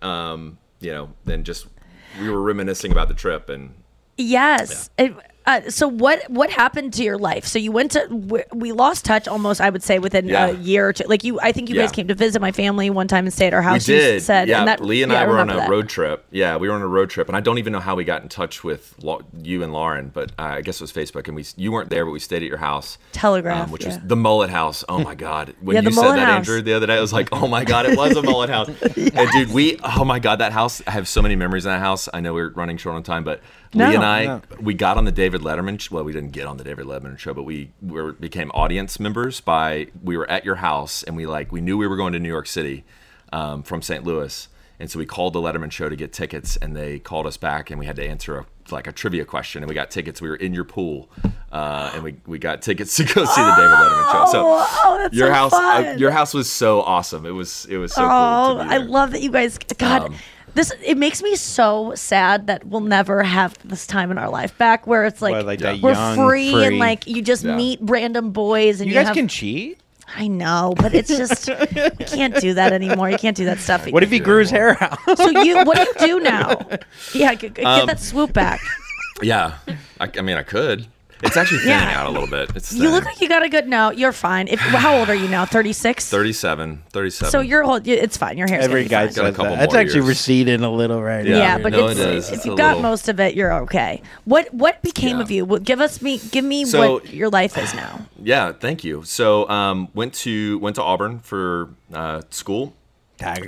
Then just we were reminiscing about the trip, and yes. Yeah. So what happened to your life? So you went to, we lost touch almost, I would say, within a year or two. Like I think you guys came to visit my family one time and stay at our house. We did. You said, and Lee and I were on a road trip. Yeah, we were on a road trip, and I don't even know how we got in touch with you and Lauren, but I guess it was Facebook. And you weren't there, but we stayed at your house. Telegraph, which was the Mullet House. Oh my God! When you said that, Andrew, the other day, I was like, oh my God, it was a Mullet House. And dude, oh my God, that house! I have so many memories in that house. I know we're running short on time, but Lee and I, we got on the David Letterman. Well, we didn't get on the David Letterman show, but we became audience members we were at your house, and we knew we were going to New York City from St. Louis, and so we called the Letterman show to get tickets, and they called us back, and we had to answer a trivia question, and we got tickets. We were in your pool, and we got tickets to go see the David Letterman show. So that's your so house, fun. Your house was so awesome. It was so cool. To be there. I love that you guys. God. It makes me so sad that we'll never have this time in our life back where it's we're free and you just meet random boys and you guys can cheat. I know, but it's just you can't do that anymore. You can't do that stuff. What if he grew his hair out? So what do you do now? Yeah, get that swoop back. Yeah, I mean I could. It's actually thinning out a little bit. You look like you got a good. No, you're fine. How old are you now? 36? 37. So you're old. It's fine. Your hair's every guy says that. It's actually receding a little right now. Yeah, but if you got most of it, you're okay. What became of you? Give me what your life is now. Yeah, thank you. So went to Auburn for school. Tigers.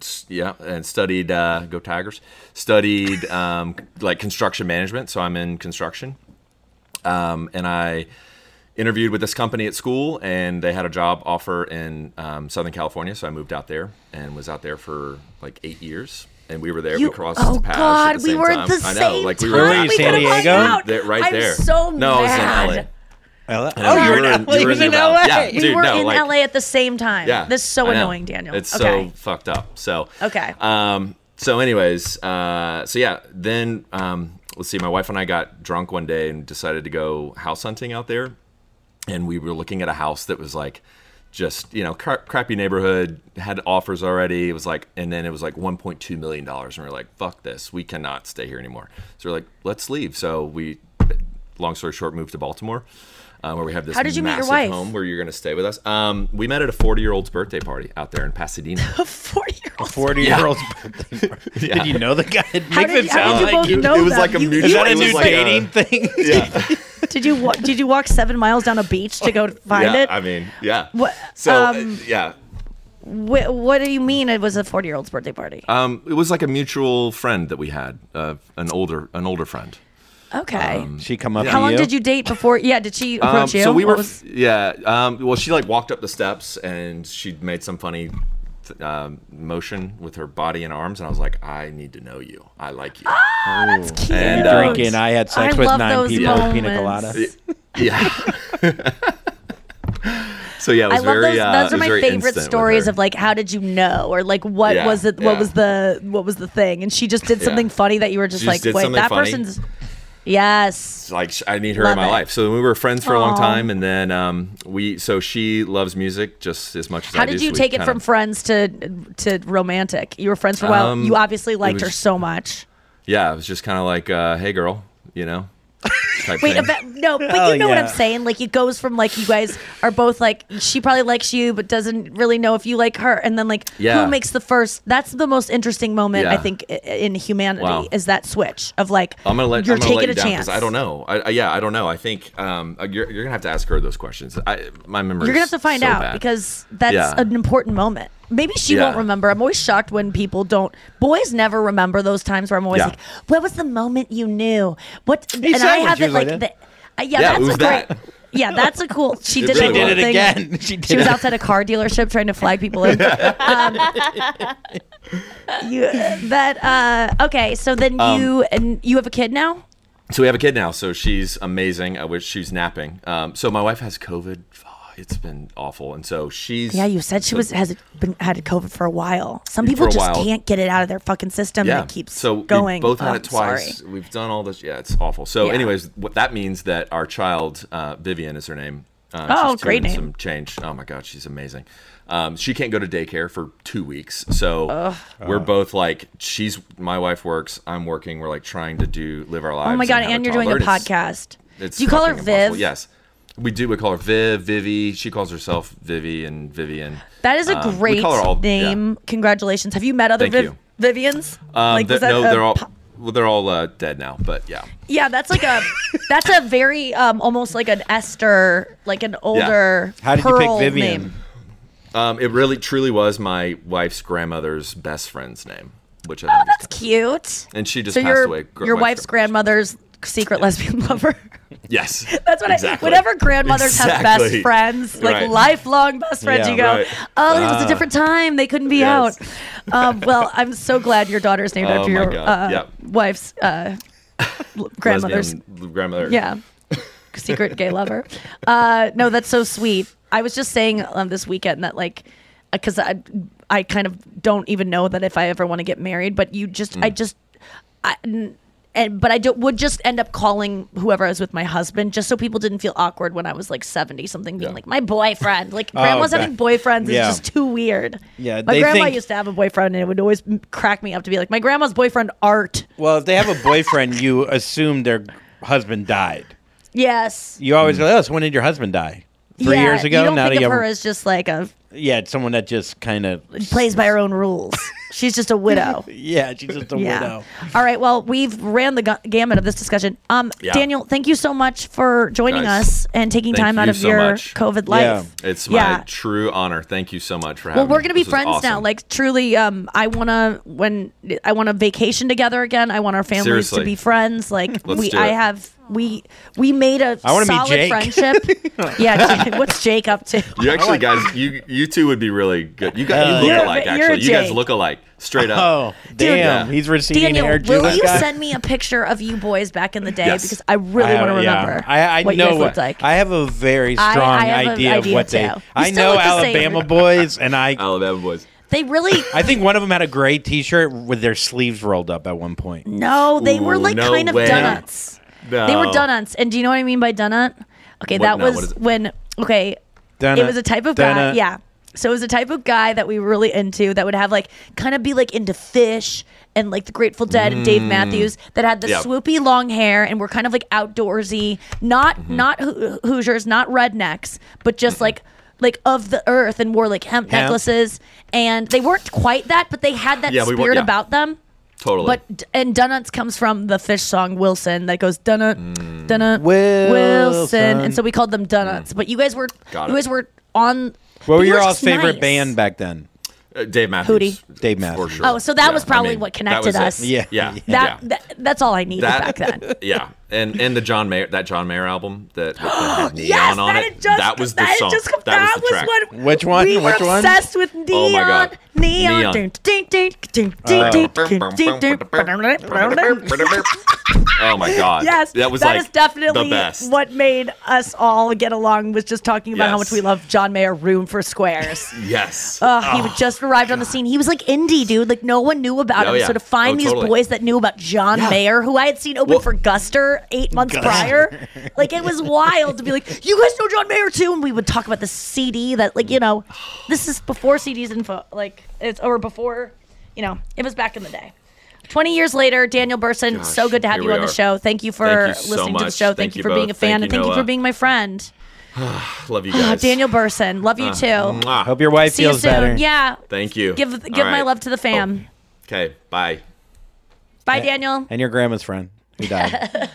And studied go Tigers. Studied construction management. So I'm in construction. And I interviewed with this company at school, and they had a job offer in Southern California, so I moved out there and was out there for 8 years. And we were there. We crossed paths at the same time. We were at the same time. We were in San Diego? Right there. I'm so no, I was in LA. Oh, you were in LA. You were in LA. Yeah, dude, we were in LA at the same time. Yeah, this is so annoying, Daniel. It's so fucked up. So okay. So anyways, then let's see. My wife and I got drunk one day and decided to go house hunting out there, and we were looking at a house that was just crappy neighborhood, had offers already. It was and then it was $1.2 million, and we were like, fuck this, we cannot stay here anymore. So we're like, let's leave. So we, long story short, moved to Baltimore. Where we have this massive home where you're going to stay with us. We met at a 40-year-old's birthday party out there in Pasadena. A 40-year-old? 40-year-old's birthday party. Did you know the guy? It makes it sound like it was like a mutual. Is that a new dating thing? Yeah. Did you walk 7 miles down a beach to go find it? I mean, yeah. What? So, What do you mean it was a 40-year-old's birthday party? It was like a mutual friend that we had, an older friend. Okay. She come up to you? How long did you date before? Yeah, did she approach you? So we were, well, she walked up the steps and she made some funny motion with her body and arms, and I was like, I need to know you. I like you. Oh, that's cute. And drinking, I had sex with 9 people, pina colada. Yeah. So yeah, it was those are my favorite stories of how did you know, or what was it? What was the thing? And she just did something funny that you were just wait, that funny. Person's. Yes. Like I need her Love in my it. life. So we were friends for a long Aw. time, and then so she loves music just as much as I How do. did so you we take it kinda- from friends to romantic? You were friends for a while. You obviously liked it her was- so much. Yeah, it was just kind of like, hey, girl, type Wait, thing. but you know Oh, what I'm yeah. saying? Like it goes from like you guys are both like she probably likes you but doesn't really know if you like her, and then like Yeah. who makes the first? That's the most interesting moment I Yeah. think in humanity Wow. is that switch of like I'm gonna let you're I'm gonna let taking you a down chance. because I don't know. I don't know. I think you're gonna have to ask her those questions. My memory. You're gonna have to find so out bad. because that's Yeah. an important moment. Maybe she Yeah. won't remember. I'm always shocked when people don't. Boys never remember those times where I'm always Yeah. like, "What was the moment you knew?" What? And I said have she it was like, like that. yeah, Yeah, that's it was a great. that. Yeah, that's a cool. She It did, really a little was. Did it thing. again. She did She was it. outside a car dealership trying to flag people in. Okay, so then you have a kid now. So we have a kid now. So she's amazing. I wish she's napping. So my wife has COVID. Oh, it's been awful, and so she's. Yeah, you said she had COVID for a while. Some people For a just while. can't get it out of their fucking system, Yeah. and it keeps so going. We both had Oh, it twice. sorry. We've done all this. Yeah, it's awful. So, Yeah. anyways, what that means that our child, Vivian, is her name. Oh, she's two great and name. Some change. Oh my God, she's amazing. She can't go to daycare for 2 weeks, so we're both like, my wife works, I'm working. We're like trying to live our lives. Oh my God, have and you're doing a toddler. podcast. It's Do you call her fucking impossible. Viv? Yes, we do. We call her Viv, Vivi. She calls herself Vivi and Vivian. That is a We great call her all- name. Congratulations. Have you met other Thank you. Vivians? They're all dead now. But yeah. Yeah, that's like that's a very almost like an Esther, like an older. How did you pick Pearl Vivian? name. It really truly was my wife's grandmother's best friend's name, which I think That's cute. and she just So passed away. your wife's grandmother's secret lesbian lover. Yes. That's what exactly. whenever grandmothers have best Exactly. friends, like Right. lifelong best friends, Yeah, you go, right. oh, it was a different time. They couldn't be Yes. out. Well, I'm so glad your daughter's named Oh after my your God. Yep. wife's grandmother's. Lesbian grandmother. Yeah. Secret gay lover. No, that's so sweet. I was just saying this weekend that like, because I kind of don't even know that if I ever want to get married, but but I would just end up calling whoever I was with my husband, just so people didn't feel awkward when I was like 70 something, being like my boyfriend. Like grandmas okay. having boyfriends is Yeah. just too weird. Yeah, my they grandma think- used to have a boyfriend, and it would always crack me up to be like, my grandma's boyfriend, Art. Well, if they have a boyfriend, you assume their husband died. Yes. You always go, oh, so when did your husband die? 3 Yeah, years ago? You don't now think do you of her ever? as just like Yeah, someone that just kind of plays by her own rules. She's just a widow. Yeah, she's just a widow. All right. Well, we've ran the gamut of this discussion. Yeah. Daniel, thank you so much for joining Guys, us and taking thank time out you of so your much. COVID life. It's my true honor. Thank you so much for having Well, me. we're gonna be This was friends now. awesome. Like truly, I wanna vacation together again. I want our families Seriously. to be friends. Like Let's do I it. have we made a I wanna meet solid Jake. friendship. Yeah, Jake, what's Jake up to? You actually, guys, you two would be really good. You guys You're look a- alike. you're Actually, a you guys Jake. look alike. Straight up. Oh, damn. Yeah. He's receding Daniel, hair will Jewish you guy. send me a picture of you boys back in the day? Yes. Because I really want to remember I what know you guys what looked like. I have a very I strong have an idea of idea what too. they. You I still know look the same. Alabama boys, and Alabama boys. They really I think one of them had a gray T-shirt with their sleeves rolled up at one point. no, they were Ooh, like no kind of way. donuts. No. They were donuts, and do you know what I mean by donut? Okay, What- that no, was what is it? when it Donut. was a type of guy. Donut. Yeah, so it was a type of guy that we were really into that would have like kind of be like into Fish and like the Grateful Dead and Dave Matthews that had the Yep. swoopy long hair and were kind of like outdoorsy, not Hoosiers, not rednecks, but just like of the earth, and wore like hemp necklaces, and they weren't quite that, but they had that Yeah, we were- spirit yeah. about them. Totally. But and Donuts comes from the Fish song Wilson that goes Donut, Donut, Wilson. and so we called them Donuts. But you guys were Got you it. guys were on. What but were you your were all's just favorite nice. band back then? Dave Matthews. Hootie. Dave Matthews. For sure. Oh, so that was I probably mean, what that connected was it. us. Yeah. Yeah. That's all I needed back then. Yeah, and the John Mayer album that had Neon Yes, on that it. had just That was the that had song. just come- That was the track. what Which one? we were Which one? obsessed with. Neon. Oh my God. Neon. Neon. Ding, ding, ding, ding, ding, ding, ding, ding, ding, ding. Oh my God. Yes, that was that like is definitely the best. what made us all get along, was just talking about how Yes. much we love John Mayer, Room for Squares. Yes. He would just arrived on the scene. He was like indie, dude. Like no one knew about Oh, him. yeah. So to find Oh, these totally. boys that knew about John Mayer, who I had seen open for Guster 8 months prior, like it was wild to be like, you guys know John Mayer too, and we would talk about the CD that, like, you know, this is before CDs info, like it's or before, you know, it was back in the day. 20 years later, Daniel Burson, Gosh, so good to have here you we on the are. show. Thank you for Thank you so listening to the much. show. Thank you for being a both. fan, and thank you for Noah. being my friend. Love you guys. Daniel Burson, love you too. Mwah. Hope your wife See you feels soon. better. Yeah. Thank you. Give All my right. love to the fam. Okay, bye. Bye, Daniel. And your grandma's friend who died.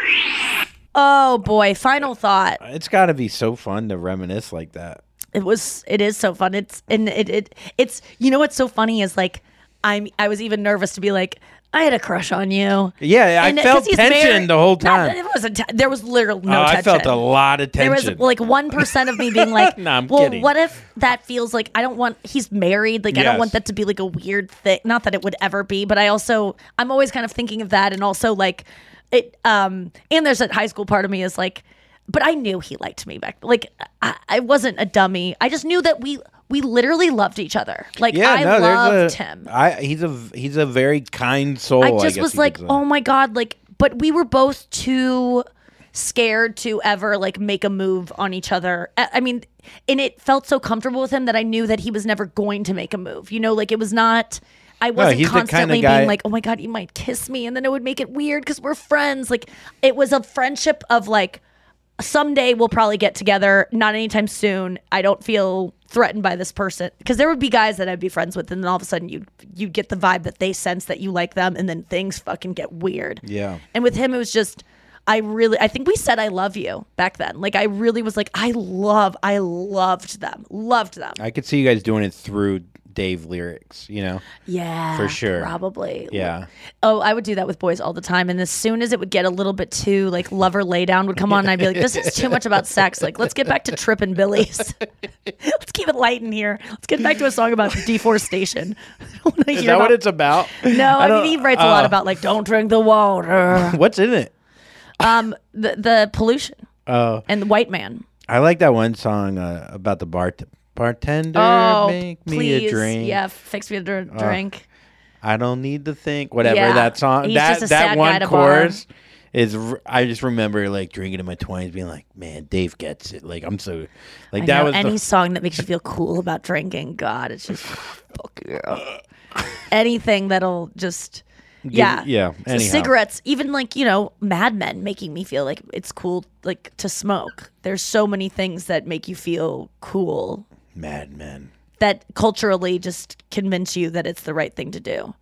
Oh boy, final thought. It's got to be so fun to reminisce like that. It is so fun. It's you know what's so funny is like I was even nervous to be like, I had a crush on you. Yeah, I And, felt 'cause he's tension married- the whole Not- time. it wasn't there was literally no tension. I felt a lot of tension. There was like 1% of me being like, No, I'm well, kidding. what if that feels like I don't want, he's married. Like, I don't Yes. want that to be like a weird thing. Not that it would ever be, but I'm always kind of thinking of that. And also like it, and there's a high school part of me is like, but I knew he liked me back. Like I wasn't a dummy. I just knew that we literally loved each other. Like I loved him. He's a very kind soul. I just guess was you like, could say. oh my God, like, but we were both too scared to ever like make a move on each other. I mean, and it felt so comfortable with him that I knew that he was never going to make a move. You know, like it was not, I wasn't he's the kind of constantly guy- being like, oh my God, you might kiss me. And then it would make it weird because we're friends. Like it was a friendship of like, someday we'll probably get together, not anytime soon. I don't feel threatened by this person, because there would be guys that I'd be friends with, and then all of a sudden you'd get the vibe that they sense that you like them, and then things fucking get weird. Yeah. And with him, it was just, I think we said I love you back then. Like I really was like, I loved them. I could see you guys doing it through Dave lyrics, you know? Yeah, For sure. probably. Yeah. Oh, I would do that with boys all the time. And as soon as it would get a little bit too like lover laydown would come on, and I'd be like, this is too much about sex. Like, let's get back to Trippin' Billies. Let's keep it light in here. Let's get back to a song about deforestation. Is that what it's about? No, I mean, he writes a lot about like, don't drink the water. What's in it? The pollution Oh, and the white man. I like that one song about the bartender. Oh, Make me please. a drink. Yeah, fix me a drink. I don't need to think. Whatever Yeah. that song. He's that just a sad that guy one at a bar. chorus is. I just remember like drinking in my 20s, being like, man, Dave gets it. Like I'm so like I that know, was any the, song that makes you feel cool about drinking. God, it's just fuck yeah. Anything that'll just yeah. yeah. So Anyhow. cigarettes, even like, you know, Mad Men making me feel like it's cool like to smoke. There's so many things that make you feel cool Mad Men. that culturally just convince you that it's the right thing to do.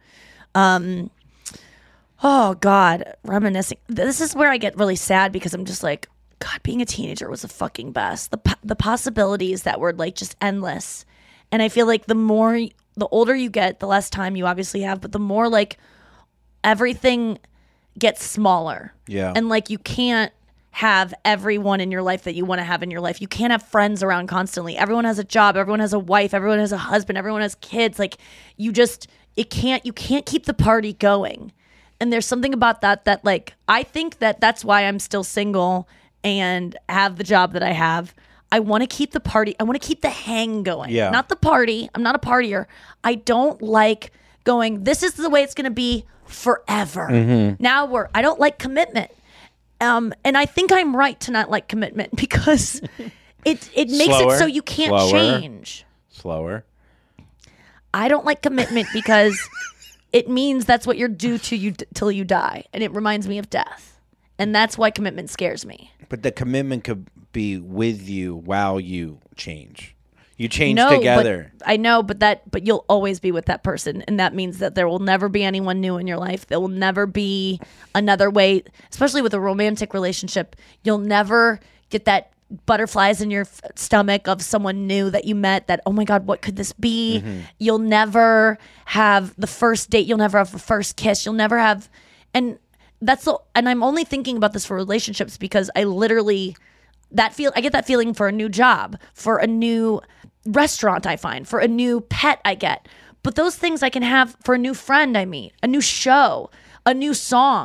Oh God, reminiscing. This is where I get really sad because I'm just like, God, being a teenager was the fucking best. The possibilities that were like just endless. And I feel like the older you get, the less time you obviously have, but the more like everything gets smaller. Yeah. And like you can't have everyone in your life that you want to have in your life. You can't have friends around constantly. Everyone has a job, everyone has a wife, everyone has a husband, everyone has kids. Like you can't keep the party going. And there's something about that like I think that's why I'm still single and have the job that I have. I want to keep the party. I want to keep the hang going. Yeah. Not the party. I'm not a partier. I don't like going, this is the way it's going to be forever. Now I don't like commitment. And I think I'm right to not like commitment because it makes Slower. it so you can't Slower. change. Slower. I don't like commitment because it means that's what you're due to you till you die. And it reminds me of death. And that's why commitment scares me. But the commitment could be with you while you change. You change No, together. But I know, but you'll always be with that person, and that means that there will never be anyone new in your life. There will never be another way, especially with a romantic relationship. You'll never get that butterflies in your stomach of someone new that you met. That, oh my God, what could this be? You'll never have the first date. You'll never have the first kiss. You'll never have, and I'm only thinking about this for relationships because I literally I get that feeling for a new job, for a new restaurant I find, for a new pet I get. But those things I can have for a new friend I meet, a new show, a new song.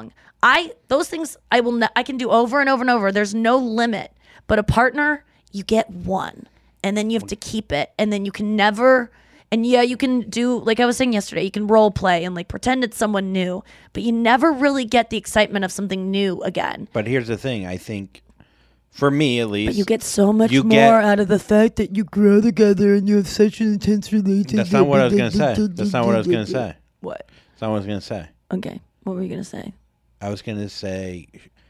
those things I can do over and over and over. There's no limit. But a partner, you get one, and then you have to keep it, and then you can never. And yeah, you can do, like I was saying yesterday, you can role play and like pretend it's someone new, but you never really get the excitement of something new again. But here's the thing, I think, for me at least, but you get so much more out of the fact that you grow together and you have such an intense relationship. That's not what I was going to say. That's not what I was going to say. What? That's not what I was going to say. Okay. What were you going to say? I was going to say,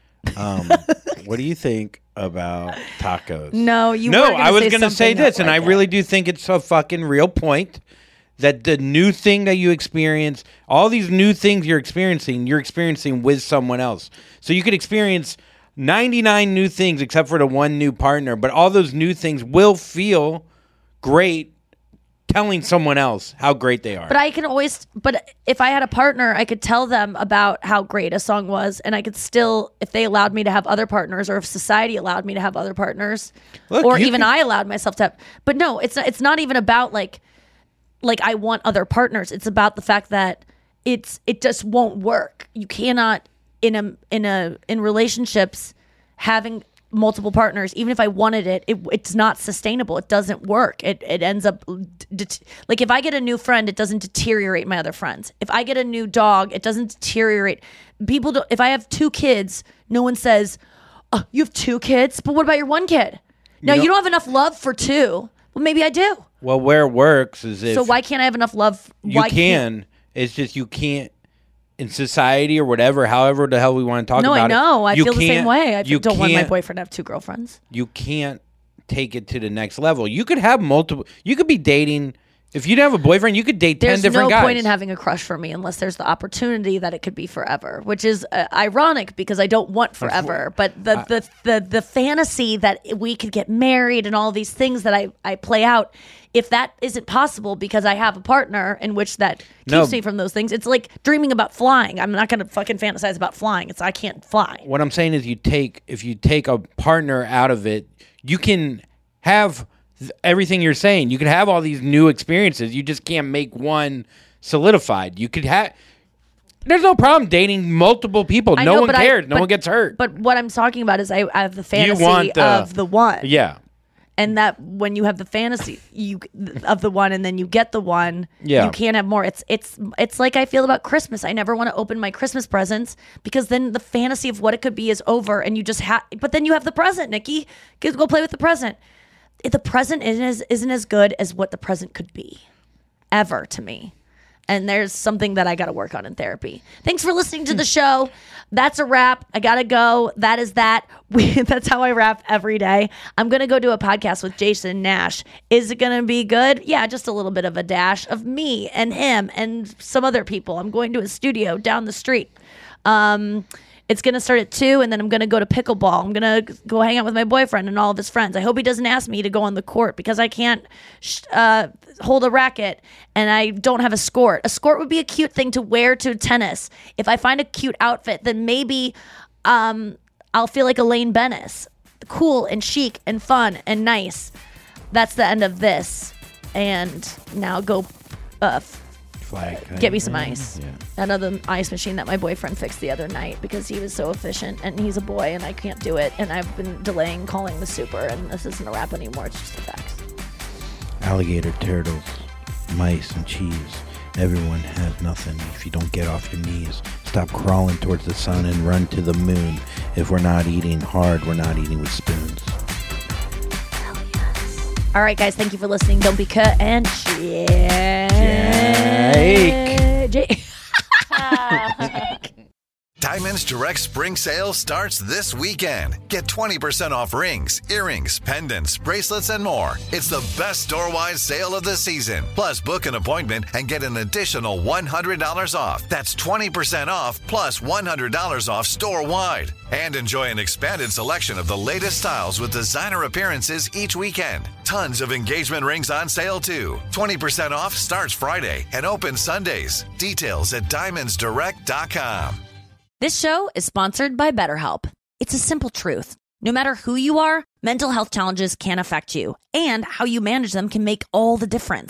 what do you think about tacos? No, I was going to say this, and I really do think it's a fucking real point that the new thing that you experience, all these new things you're experiencing with someone else. So you could experience 99 new things except for the one new partner, but all those new things will feel great telling someone else how great they are. But if I had a partner, I could tell them about how great a song was, and I could still, if they allowed me to have other partners, or if society allowed me to have other partners, or even I allowed myself to have. But no, it's not even about like I want other partners. It's about the fact that it just won't work. You cannot in relationships having multiple partners, even if I wanted it's not sustainable. It doesn't work. It ends up like if I get a new friend, it doesn't deteriorate my other friends. If I get a new dog, it doesn't deteriorate people. If I have 2 kids, no one says, "Oh, you have 2 kids, but what about your 1 kid? No, you don't have enough love for 2." Well, maybe I do. Well, where it works is if so why can't I have enough love? It's just you can't. In society or whatever, however the hell we want to talk about it. No, I know. I feel the same way. I don't want my boyfriend to have 2 girlfriends. You can't take it to the next level. You could have multiple. You could be dating. If you don't have a boyfriend, you could date 10 different guys. There's no point in having a crush for me unless there's the opportunity that it could be forever, which is ironic because I don't want forever. But the fantasy that we could get married and all these things that I play out, if that isn't possible because I have a partner in which that keeps me from those things, it's like dreaming about flying. I'm not going to fucking fantasize about flying. I can't fly. What I'm saying is if you take a partner out of it, you can have everything you're saying. You could have all these new experiences. You just can't make one solidified. You could have. There's no problem dating multiple people. No one cares. No one gets hurt. But what I'm talking about is I have the fantasy of the one. Yeah. And that when you have the fantasy of the one and then you get the one, you can't have more. It's like I feel about Christmas. I never want to open my Christmas presents because then the fantasy of what it could be is over, and you just but then you have the present, Nikki. Go play with the present. The present isn't as good as what the present could be, ever, to me. And there's something that I got to work on in therapy. Thanks for listening to the show. That's a wrap. I got to go. That is that. That's how I wrap every day. I'm going to go do a podcast with Jason Nash. Is it going to be good? Yeah, just a little bit of a dash of me and him and some other people. I'm going to a studio down the street. It's going to start at 2, and then I'm going to go to pickleball. I'm going to go hang out with my boyfriend and all of his friends. I hope he doesn't ask me to go on the court because I can't hold a racket, and I don't have a skirt. A skirt would be a cute thing to wear to tennis. If I find a cute outfit, then maybe I'll feel like Elaine Bennis. Cool and chic and fun and nice. That's the end of this. And now go get me some ice. Yeah. Another ice machine that my boyfriend fixed the other night because he was so efficient, and he's a boy and I can't do it. And I've been delaying calling the super, and this isn't a wrap anymore. It's just a fax. Alligator, turtles, mice, and cheese. Everyone has nothing if you don't get off your knees. Stop crawling towards the sun and run to the moon. If we're not eating hard, we're not eating with spoons. All right, guys, thank you for listening. Don't be cut and Jake. Diamonds Direct Spring Sale starts this weekend. Get 20% off rings, earrings, pendants, bracelets, and more. It's the best store-wide sale of the season. Plus, book an appointment and get an additional $100 off. That's 20% off plus $100 off store-wide. And enjoy an expanded selection of the latest styles with designer appearances each weekend. Tons of engagement rings on sale, too. 20% off starts Friday and opens Sundays. Details at diamondsdirect.com. This show is sponsored by BetterHelp. It's a simple truth. No matter who you are, mental health challenges can affect you, and how you manage them can make all the difference.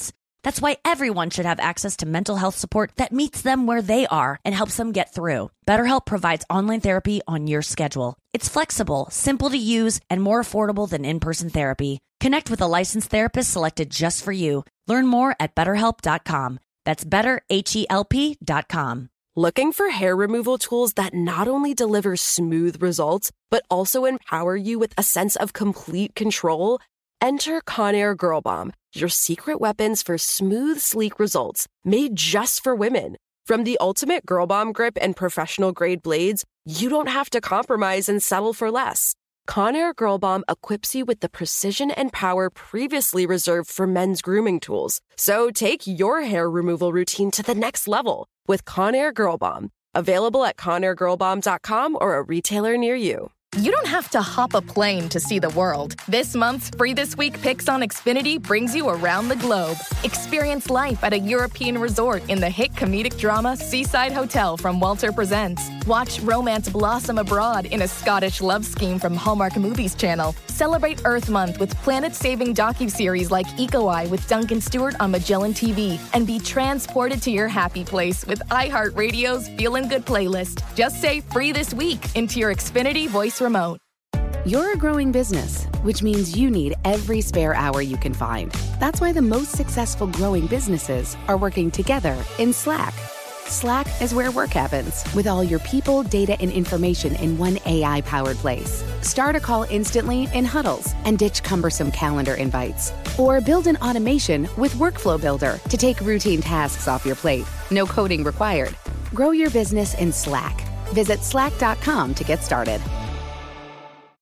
That's why everyone should have access to mental health support that meets them where they are and helps them get through. BetterHelp provides online therapy on your schedule. It's flexible, simple to use, and more affordable than in-person therapy. Connect with a licensed therapist selected just for you. Learn more at BetterHelp.com. That's BetterHelp.com. Looking for hair removal tools that not only deliver smooth results, but also empower you with a sense of complete control? Enter Conair Girl Bomb, your secret weapons for smooth, sleek results, made just for women. From the ultimate Girl Bomb grip and professional grade blades, you don't have to compromise and settle for less. Conair Girl Bomb equips you with the precision and power previously reserved for men's grooming tools. So take your hair removal routine to the next level with Conair Girl Bomb. Available at ConairGirlBomb.com or a retailer near you. You don't have to hop a plane to see the world. This month's Free This Week Picks on Xfinity brings you around the globe. Experience life at a European resort in the hit comedic drama Seaside Hotel from Walter Presents. Watch romance blossom abroad in a Scottish love scheme from Hallmark Movies Channel. Celebrate Earth Month with planet-saving docuseries like Eco Eye with Duncan Stewart on Magellan TV. And be transported to your happy place with iHeartRadio's Feelin' Good playlist. Just say Free This Week into your Xfinity voice remote. You're a growing business, which means you need every spare hour you can find. That's why the most successful growing businesses are working together in Slack. Slack is where work happens, with all your people, data, and information in one AI-powered place. Start a call instantly in huddles and ditch cumbersome calendar invites. Or build an automation with Workflow Builder to take routine tasks off your plate. No coding required. Grow your business in Slack. Visit slack.com to get started.